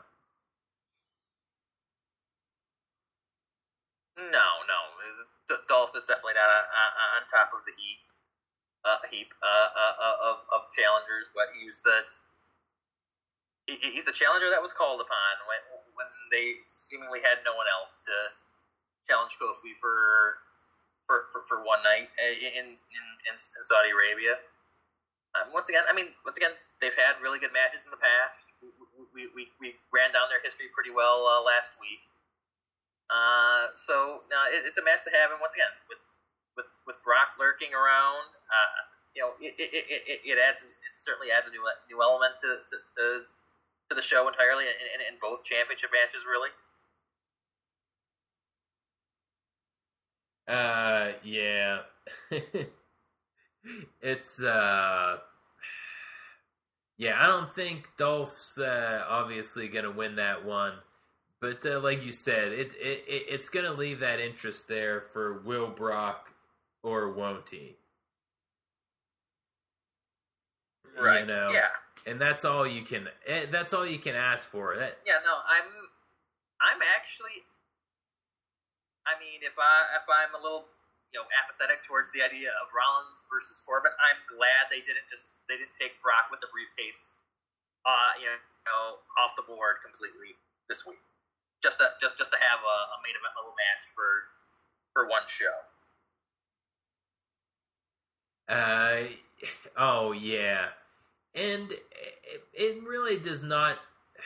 No, no. Dolph is definitely not on, on top of the heap, uh, heap uh, uh, of, of challengers, but he's the he, he's the challenger that was called upon when when they seemingly had no one else to challenge Kofi for for, for, for one night in, in, in Saudi Arabia. Um, once again, I mean, once again, they've had really good matches in the past. We we, we ran down their history pretty well uh, last week. Uh, so now it, it's a match to have, and once again, with with, with Brock lurking around, uh, you know, it it, it, it, it adds it certainly adds a new new element to to, to, to the show entirely, in, in, in both championship matches, really. Uh, yeah, it's uh, yeah. I don't think Dolph's uh, obviously gonna win that one. But uh, like you said, it, it it's going to leave that interest there for will Brock or won't he? Right. You know? Yeah. And that's all you can. That's all you can ask for. That. Yeah. No, I'm. I'm actually. I mean, if I if I'm a little you know apathetic towards the idea of Rollins versus Corbin, I'm glad they didn't just they didn't take Brock with the briefcase, uh, you know, off the board completely this week. Just to, just just to have a, a main event level match for for one show. Uh, oh yeah, and it, it really does not.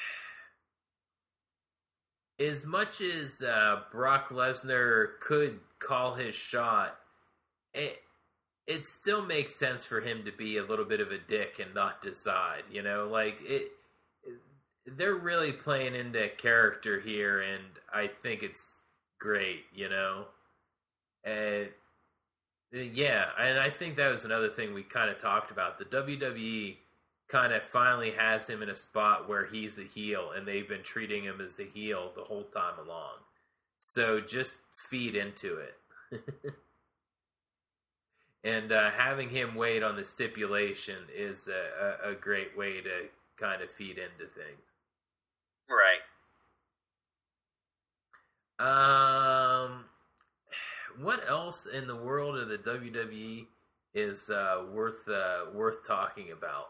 As much as uh, Brock Lesnar could call his shot, it it still makes sense for him to be a little bit of a dick and not decide. You know, like it. They're really playing into character here, and I think it's great. You know, and yeah, and I think that was another thing we kind of talked about. The W W E kind of finally has him in a spot where he's a heel, and they've been treating him as a heel the whole time along. So just feed into it. And uh, having him wait on the stipulation is a, a, a great way to kind of feed into things. Right. Um, what else in the world of the W W E is uh, worth uh, worth talking about?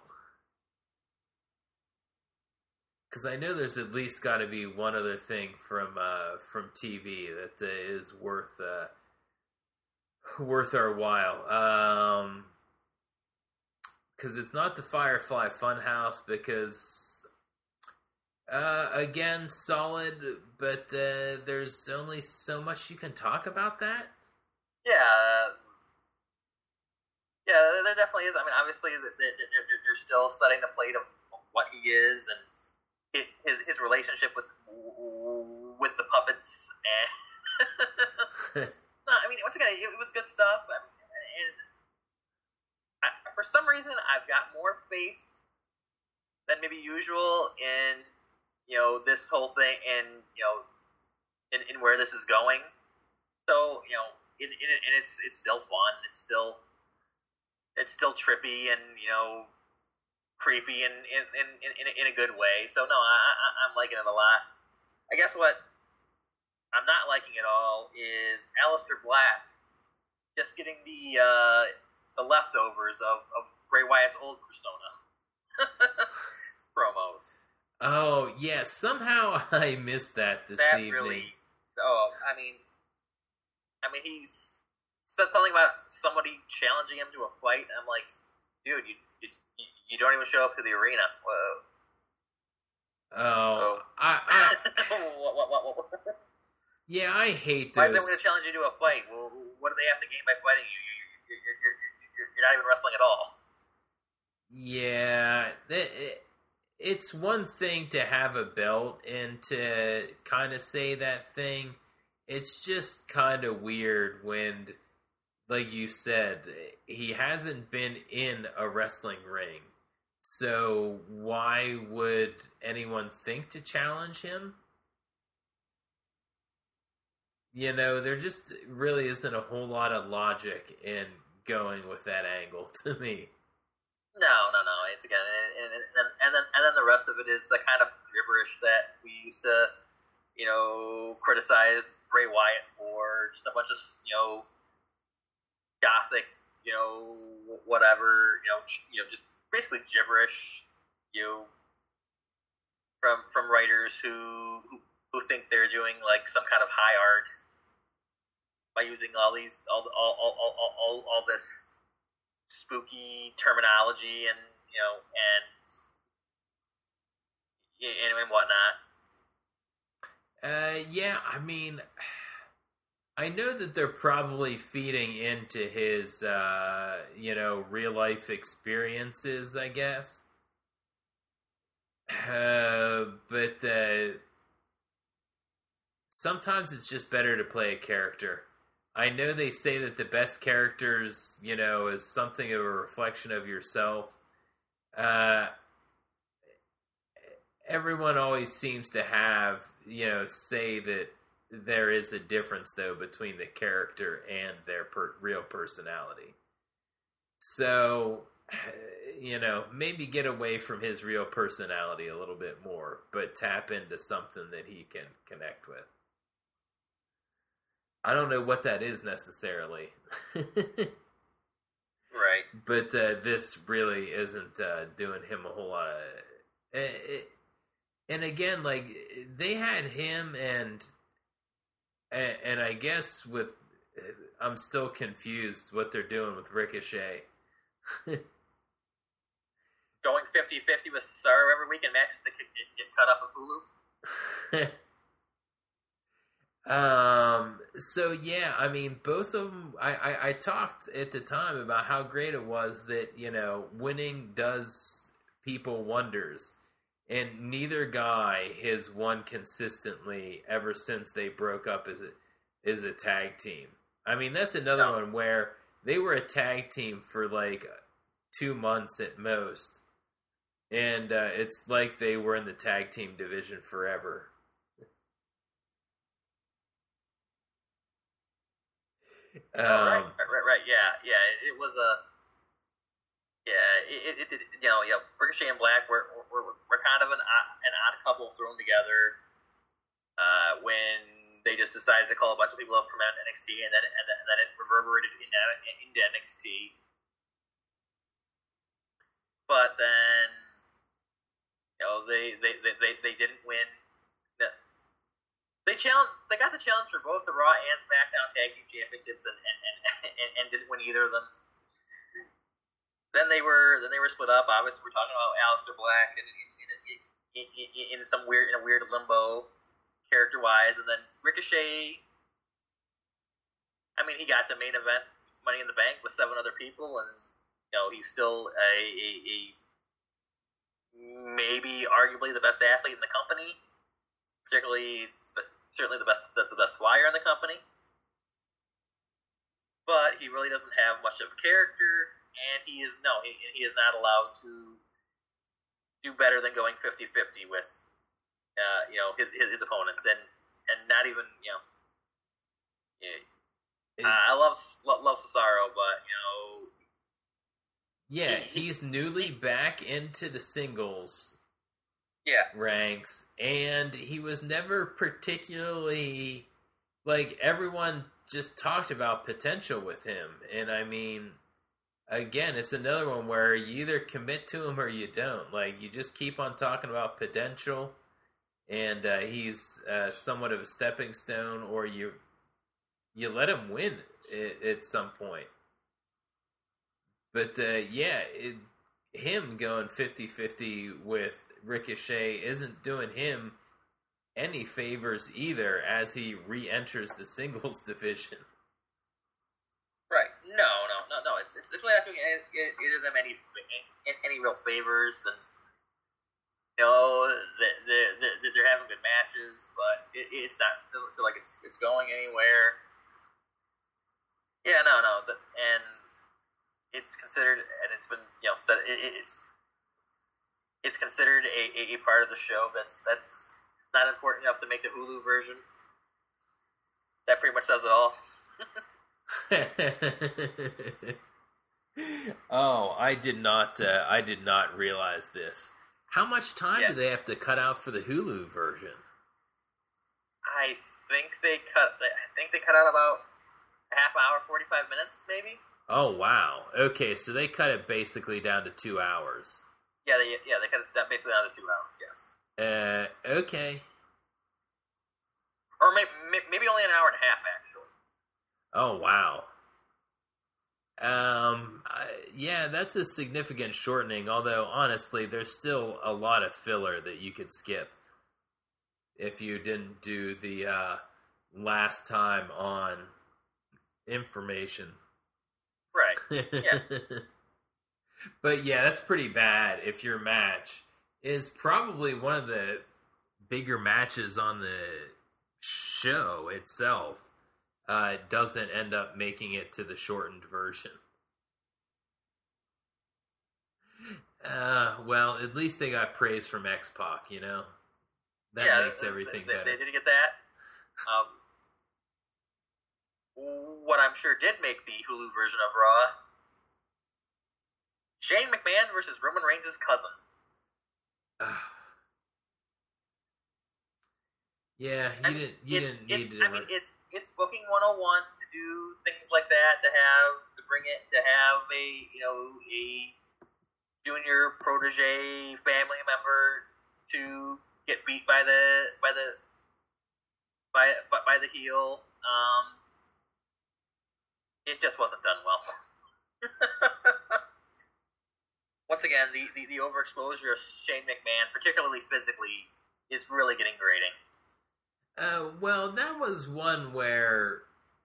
Because I know there's at least got to be one other thing from uh, from T V that uh, is worth uh, worth our while. Um, because it's not the Firefly Funhouse. Because uh, again, solid, but uh, there's only so much you can talk about that. Yeah, yeah, there definitely is. I mean, obviously, they're still setting the plate of what he is and his his relationship with with the puppets. And no, I mean, once again, it, it was good stuff. I mean, and I, for some reason, I've got more faith than maybe usual in you know this whole thing, and you know, in, in where this is going. So you know, it, it, and it's it's still fun. It's still it's still trippy, and you know. Creepy in in, in, in, in a good way. So no, I, I, I'm liking it a lot. I guess what I'm not liking at all is Aleister Black just getting the uh, the leftovers of, of Bray Wyatt's old persona. Promos. Oh yeah, somehow I missed that this that evening. Really, oh, I mean, I mean, he's said something about somebody challenging him to a fight, and I'm like, dude, you. you You don't even show up to the arena. Whoa. Oh, oh. I, I what, what, what, what? Yeah, I hate those. Why is they going to challenge you to a fight? Well, what do they have to gain by fighting you? You're, you're, you're, you're, you're not even wrestling at all. Yeah, it, it's one thing to have a belt and to kind of say that thing. It's just kind of weird when, like you said, he hasn't been in a wrestling ring. So why would anyone think to challenge him? You know, there just really isn't a whole lot of logic in going with that angle to me. No, no, no. It's again, and, and, and, and then and then the rest of it is the kind of gibberish that we used to, you know, criticize Bray Wyatt for. Just a bunch of, you know, gothic, you know, whatever, you know, you know, just. Basically gibberish, you know, from from writers who, who who think they're doing like some kind of high art by using all these all all all all, all, all this spooky terminology and you know and and whatnot. Uh, yeah, I mean. I know that they're probably feeding into his, uh, you know, real life experiences, I guess. Uh, but uh, sometimes it's just better to play a character. I know they say that the best characters, you know, is something of a reflection of yourself. Uh, everyone always seems to have, you know, say that there is a difference, though, between the character and their per- real personality. So, you know, maybe get away from his real personality a little bit more, but tap into something that he can connect with. I don't know what that is necessarily. Right. But uh, this really isn't uh, doing him a whole lot of... It, it, and again, like, they had him and... And, and I guess with, I'm still confused what they're doing with Ricochet. Going fifty-fifty with Cesaro every week and matches that could get, get cut off of Hulu. Um. So yeah, I mean, both of them. I, I I talked at the time about how great it was that, you know, winning does people wonders, and neither guy has won consistently ever since they broke up as a as a tag team. I mean, that's another No. one where they were a tag team for like two months at most, and uh, it's like they were in the tag team division forever. Oh, right, Um, right, right, right. Yeah, yeah. It, it was a, yeah. It, it, it, you know, yeah. Ricochet and Black were were, were kind of an odd, an odd couple thrown together uh, when they just decided to call a bunch of people up from N X T, and then and then, and then it reverberated into, into N X T. But then, you know, they they, they, they, they didn't win. They challenged. They got the challenge for both the Raw and SmackDown Tag Team Championships, and and, and, and, and didn't win either of them. Then they were then they were split up. Obviously, we're talking about Aleister Black in, in, in, in, in some weird in a weird limbo character wise, and then Ricochet. I mean, he got the main event Money in the Bank with seven other people, and you know he's still a, a, a maybe arguably the best athlete in the company, particularly. Certainly the best the best flyer in the company, but he really doesn't have much of a character, and he is no he, he is not allowed to do better than going fifty-fifty with uh, you know his, his his opponents, and and not even you know yeah, uh, I love love Cesaro, but you know yeah, he, he's newly back into the singles. Yeah. ranks, and he was never particularly, like, everyone just talked about potential with him, and I mean, again, it's another one where you either commit to him or you don't. Like, you just keep on talking about potential, and uh, he's uh, somewhat of a stepping stone, or you you let him win at, at some point. But uh, yeah, it, him going fifty-fifty with Ricochet isn't doing him any favors either as he re-enters the singles division. Right. No, no, no, no. It's it's, it's really not doing either of them any any real favors, and you know they're, they're, they're having good matches, but it, it's not doesn't feel like it's it's going anywhere. Yeah, no, no, the, and it's considered, and it's been you know that it, it's. It's considered a, a, a part of the show that's that's not important enough to make the Hulu version. That pretty much says it all. Oh, I did not. Uh, I did not realize this. How much time yeah. do they have to cut out for the Hulu version? I think they cut. I think they cut out about a half hour, forty-five minutes, maybe. Oh wow. Okay, so they cut it basically down to two hours. Yeah, they, yeah, they cut it basically down to two hours, yes. Uh, okay. Or maybe, maybe only an hour and a half, actually. Oh, wow. Um, I, yeah, that's a significant shortening, although, honestly, there's still a lot of filler that you could skip if you didn't do the uh, last time on information. Right, yeah. But yeah, that's pretty bad if your match is probably one of the bigger matches on the show itself. Uh, doesn't end up making it to the shortened version. Uh, well, at least they got praise from X-Pac, you know? That yeah, makes they, everything they, better. They did get that. Um, what I'm sure did make the Hulu version of Raw, Shane McMahon versus Roman Reigns' cousin. Yeah, you didn't. You it's, didn't need it's, to. I mean, it's it's booking one oh one to do things like that. To have to bring it to have a you know a junior protege family member to get beat by the by the by by, by the heel. Um, it just wasn't done well. once again, the, the, the overexposure of Shane McMahon, particularly physically, is really getting grating. Uh, well, that was one where.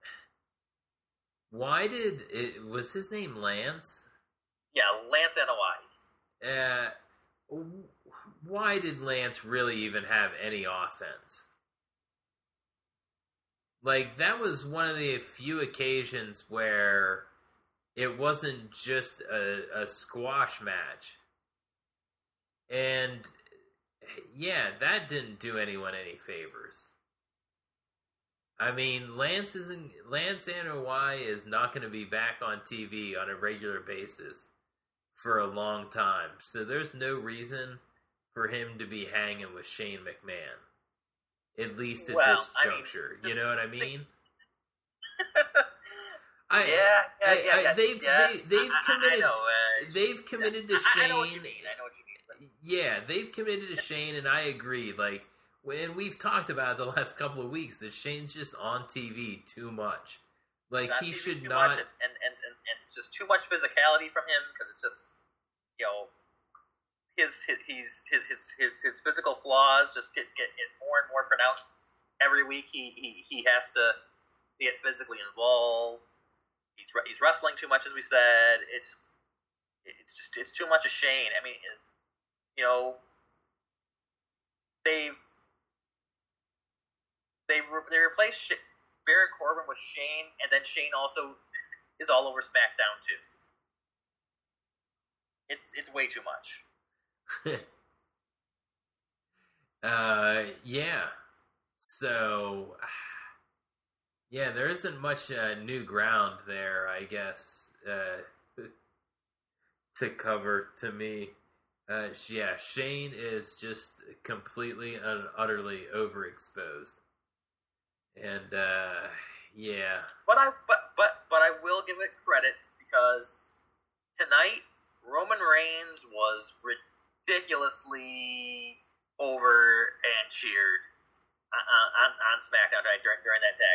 Why did it was his name Lance? Yeah, Lance Anoa'i. Uh, why did Lance really even have any offense? Like, that was one of the few occasions where it wasn't just a, a squash match. And, yeah, that didn't do anyone any favors. I mean, Lance isn't Lance Anoa'i is not going to be back on T V on a regular basis for a long time. So there's no reason for him to be hanging with Shane McMahon. At least at well, this juncture. I mean, you know what I mean? I, yeah, yeah, I, yeah, I, yeah. They've yeah. they, they've committed I, I know, uh, they've committed to I, Shane. I know what you mean. I know what you mean. But... Yeah, they've committed to Shane, and I agree. Like, when we've talked about it the last couple of weeks, that Shane's just on T V too much. Like, he should not. And, and, and, and it's just too much physicality from him, because it's just, you know, his his his his his, his physical flaws just get, get, get more and more pronounced every week. He he, he has to get physically involved. He's he's wrestling too much, as we said. It's it's just it's too much of Shane. I mean, you know, they've they re- they replaced Sh- Baron Corbin with Shane, and then Shane also is all over SmackDown too. It's it's way too much. uh, yeah. So, yeah, there isn't much uh, new ground there, I guess, uh, to cover to me. Uh, yeah, Shane is just completely and utterly overexposed, and uh, yeah. But I but but but I will give it credit, because tonight Roman Reigns was ridiculously over and cheered on, on, on SmackDown during, during that tag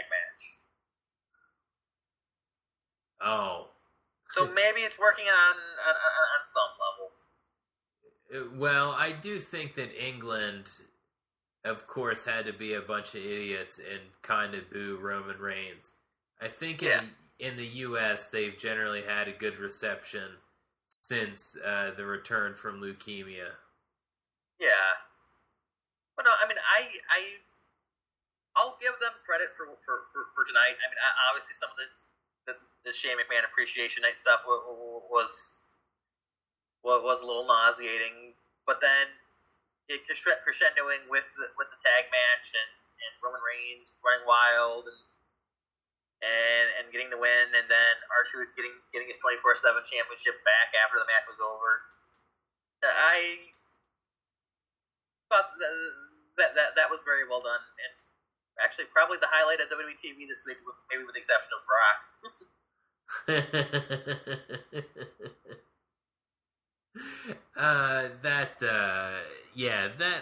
match. Oh. So maybe it's working on, on, on some Uh, level. Well, I do think that England, of course, had to be a bunch of idiots and kind of boo Roman Reigns. I think in, Yeah. the, in the U S, they've generally had a good reception since uh, the return from leukemia. Yeah. But no, I mean, I, I, I'll give them credit for, for, for, for tonight. I mean, obviously some of the, the, the Shane McMahon Appreciation Night stuff was, was, was a little nauseating, but then it crescendoing with the, with the tag match and, and Roman Reigns running wild and, and, and getting the win, and then R-Truth getting, getting his twenty-four seven championship back after the match was over. I thought that, that, that, that was very well done, and actually probably the highlight of W W E T V this week, maybe with the exception of Brock. uh, that, uh, yeah, that,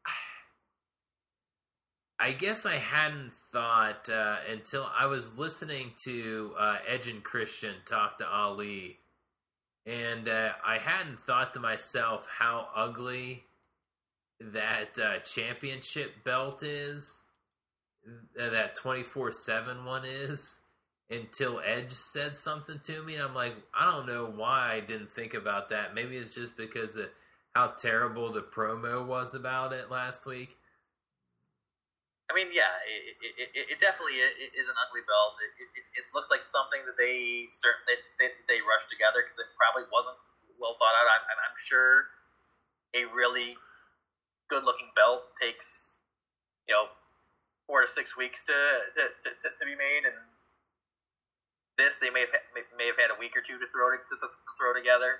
I guess I hadn't thought uh, until I was listening to uh, Edge and Christian talk to Ali, and uh, I hadn't thought to myself how ugly that uh, championship belt is, uh, that twenty-four seven one is, until Edge said something to me. And I'm like, I don't know why I didn't think about that. Maybe it's just because of how terrible the promo was about it last week. I mean, yeah, it, it, it, it definitely is an ugly belt. It, it, it looks like something that they certainly they, they rushed together, because it probably wasn't well thought out. I'm, I'm sure a really good-looking belt takes, you know, four to six weeks to to, to, to be made, and this they may have may have had a week or two to throw to, to, to throw together.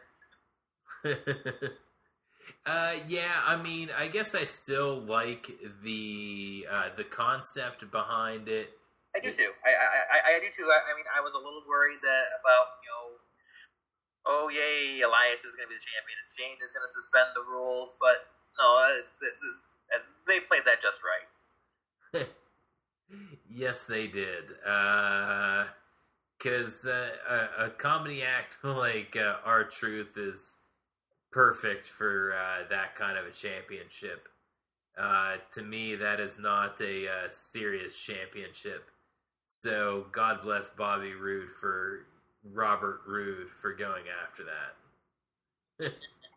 Uh, yeah, I mean, I guess I still like the uh, the concept behind it. I do too. I I, I do too. I, I mean, I was a little worried that about, you know, oh yay, Elias is going to be the champion and Shane is going to suspend the rules, but no, uh, they played that just right. Yes, they did. Because uh, uh, a, a comedy act like uh, R-Truth is perfect for uh, that kind of a championship. Uh, to me, that is not a uh, serious championship. So God bless Bobby Roode for Robert Roode for going after that.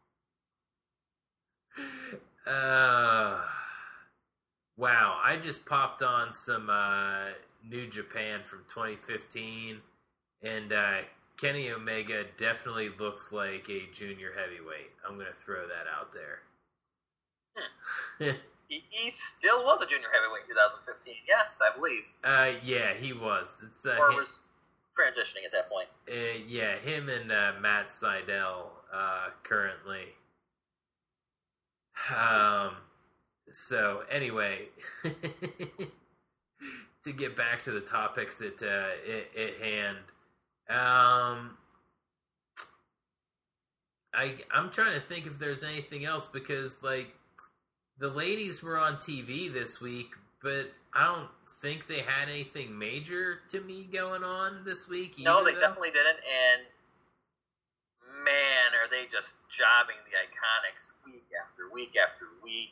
uh, wow, I just popped on some uh, New Japan from twenty fifteen, and uh, Kenny Omega definitely looks like a junior heavyweight. I'm going to throw that out there. Hmm. he, he still was a junior heavyweight in twenty fifteen, yes, I believe. Uh, yeah, he was. It's, uh, or him, was transitioning at that point. Uh, yeah, him and uh, Matt Sydal uh, currently. Um. So anyway, to get back to the topics at uh, at, at hand, um, I I'm trying to think if there's anything else, because like the ladies were on T V this week, but I don't think they had anything major to me going on this week either, no, they though. definitely didn't, and man, are they just jobbing the Iconics week after week after week.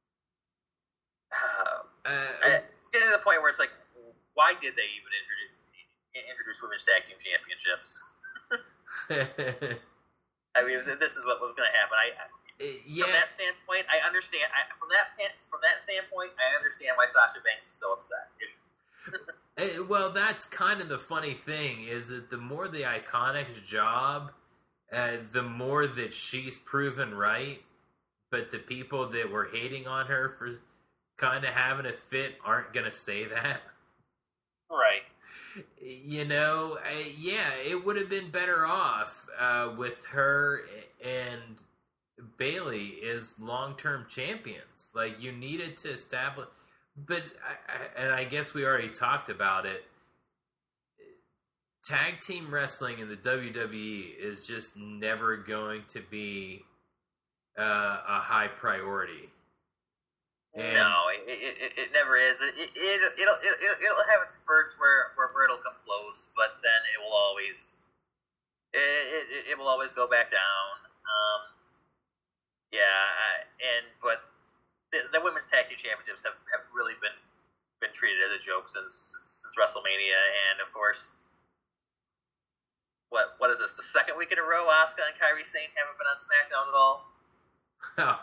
Um, Uh, it's getting to the point where it's like, why did they even introduce, introduce women's tag team championships? I mean, this is what was going to happen. I, I yeah. From that standpoint, I understand. I, from that from that standpoint, I understand why Sasha Banks is so upset. Uh, well, that's kind of the funny thing, is that the more the Iconics job, uh, the more that she's proven right. But the people that were hating on her for kind of having a fit aren't going to say that. Right. You know, uh, yeah, it would have been better off uh, with her and Bayley as long-term champions. Like, you needed to establish... But, I, I, and I guess we already talked about it, tag team wrestling in the W W E is just never going to be uh, a high priority. And no, it, it, it never is. It, it, it, it'll, it, it'll have its spurts where, where, where it'll come close, but then it will always it, it, it will always go back down. Um, yeah, and but the, the women's tag team championships have, have really been been treated as a joke since since WrestleMania, and of course, what what is this? The second week in a row, Asuka and Kairi Sane haven't been on SmackDown at all. Oh.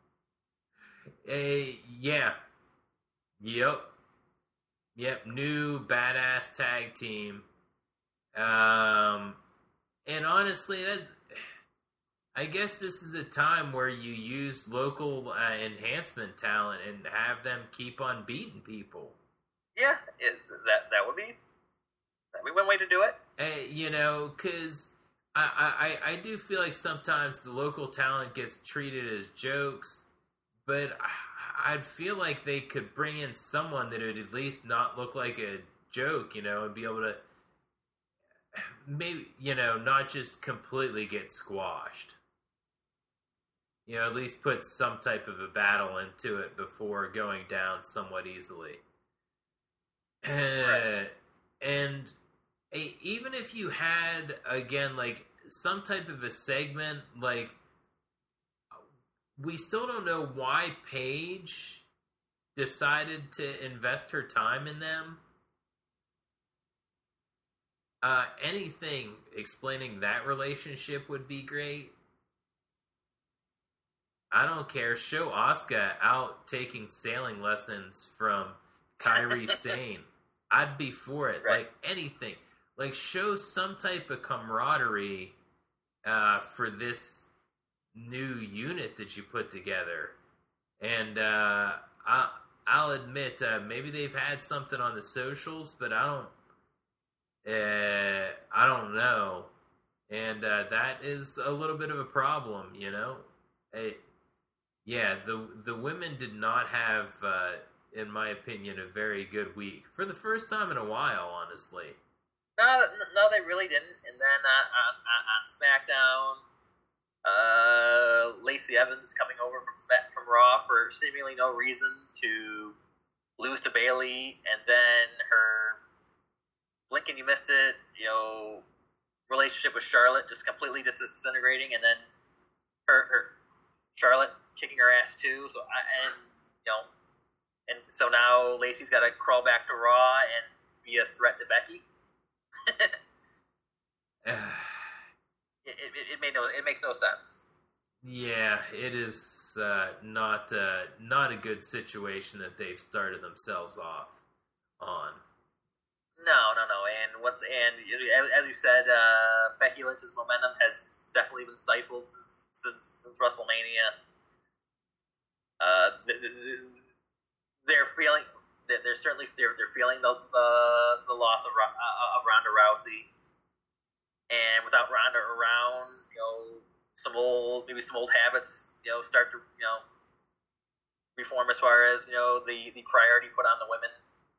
Uh, yeah. Yep. Yep. New badass tag team. Um, and honestly, that I guess this is a time where you use local uh, enhancement talent and have them keep on beating people. Yeah, it, that that would be that would be one way to do it. Uh, you know, because I, I I do feel like sometimes the local talent gets treated as jokes. But I'd feel like they could bring in someone that would at least not look like a joke, you know, and be able to maybe, you know, not just completely get squashed. You know, at least put some type of a battle into it before going down somewhat easily. Uh, and uh, even if you had, again, like, some type of a segment, like, we still don't know why Paige decided to invest her time in them. Uh, anything explaining that relationship would be great. I don't care. Show Asuka out taking sailing lessons from Kairi Sane. I'd be for it. Right. Like, anything. Like, show some type of camaraderie uh, for this new unit that you put together. And uh, I, I'll admit, uh, maybe they've had something on the socials, but I don't uh, I don't know. And uh, that is a little bit of a problem, you know? It, yeah, the the women did not have, uh, in my opinion, a very good week. For the first time in a while, honestly. No, no, they really didn't. And then uh, on, on, on SmackDown, Uh, Lacey Evans coming over from from Raw for seemingly no reason to lose to Bayley, and then her blink and you missed it, you know, relationship with Charlotte just completely disintegrating, and then her, her Charlotte kicking her ass too. So I, and you know, and so now Lacey's got to crawl back to Raw and be a threat to Becky. it, it, it made no, it makes no sense. Yeah, it is uh, not uh, not a good situation that they've started themselves off on. No, no, no, and what's and as you said, uh, Becky Lynch's momentum has definitely been stifled since since since WrestleMania. Uh, they're feeling they're certainly they're they're feeling the the, the loss of uh, of Ronda Rousey, and without Ronda around, you know, some old maybe some old habits, you know, start to you know reform as far as you know the the priority put on the women.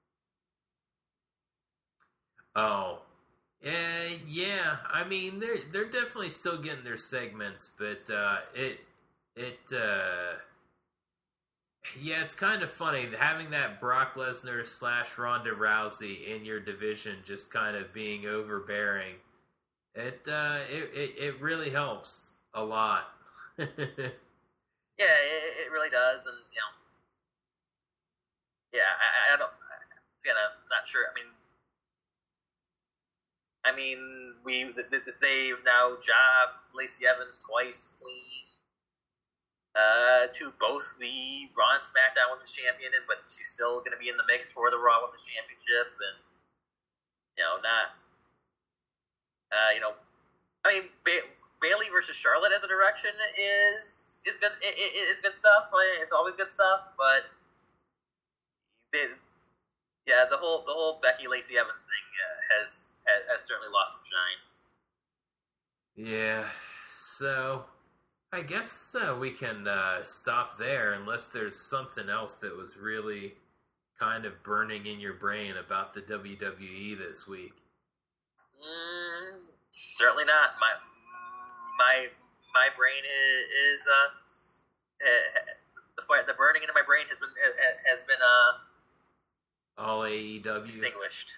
Oh, uh, yeah. I mean, they're they're definitely still getting their segments, but uh, it it uh, yeah, it's kind of funny having that Brock Lesnar slash Ronda Rousey in your division, just kind of being overbearing. It uh, it, it it really helps a lot. Yeah, it, it really does, and you know, yeah, I, I don't, you know, not sure. I mean. I mean, we they've now jobbed Lacey Evans twice clean uh, to both the Raw and SmackDown Women's Champion, but she's still going to be in the mix for the Raw Women's Championship, and you know, not uh, you know, I mean, ba- Bayley versus Charlotte as a direction is is good. It, it, it's good stuff. It's always good stuff, but they, yeah, the whole the whole Becky Lacey Evans thing uh, has. Has, has certainly lost some shine. Yeah, so I guess uh, we can uh, stop there unless there's something else that was really kind of burning in your brain about the W W E this week. Mm, certainly not. My my my brain is, is uh, the fire, the burning into my brain has been has been uh all A E W extinguished.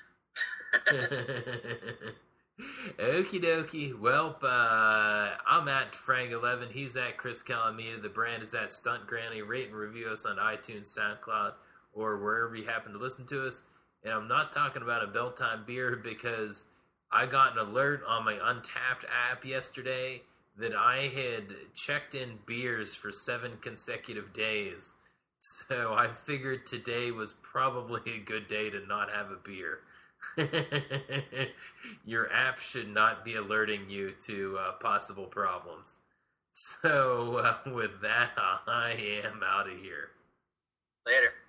Okie dokie. Well, uh, I'm at Frank eleven. He's at Chris Calamita. The brand is at Stunt Granny. Rate and review us on iTunes, SoundCloud, or wherever you happen to listen to us. And I'm not talking about a Belltime beer because I got an alert on my Untapped app yesterday that I had checked in beers for seven consecutive days. So I figured today was probably a good day to not have a beer. Your app should not be alerting you to uh, possible problems. So, uh, with that, I am out of here. Later.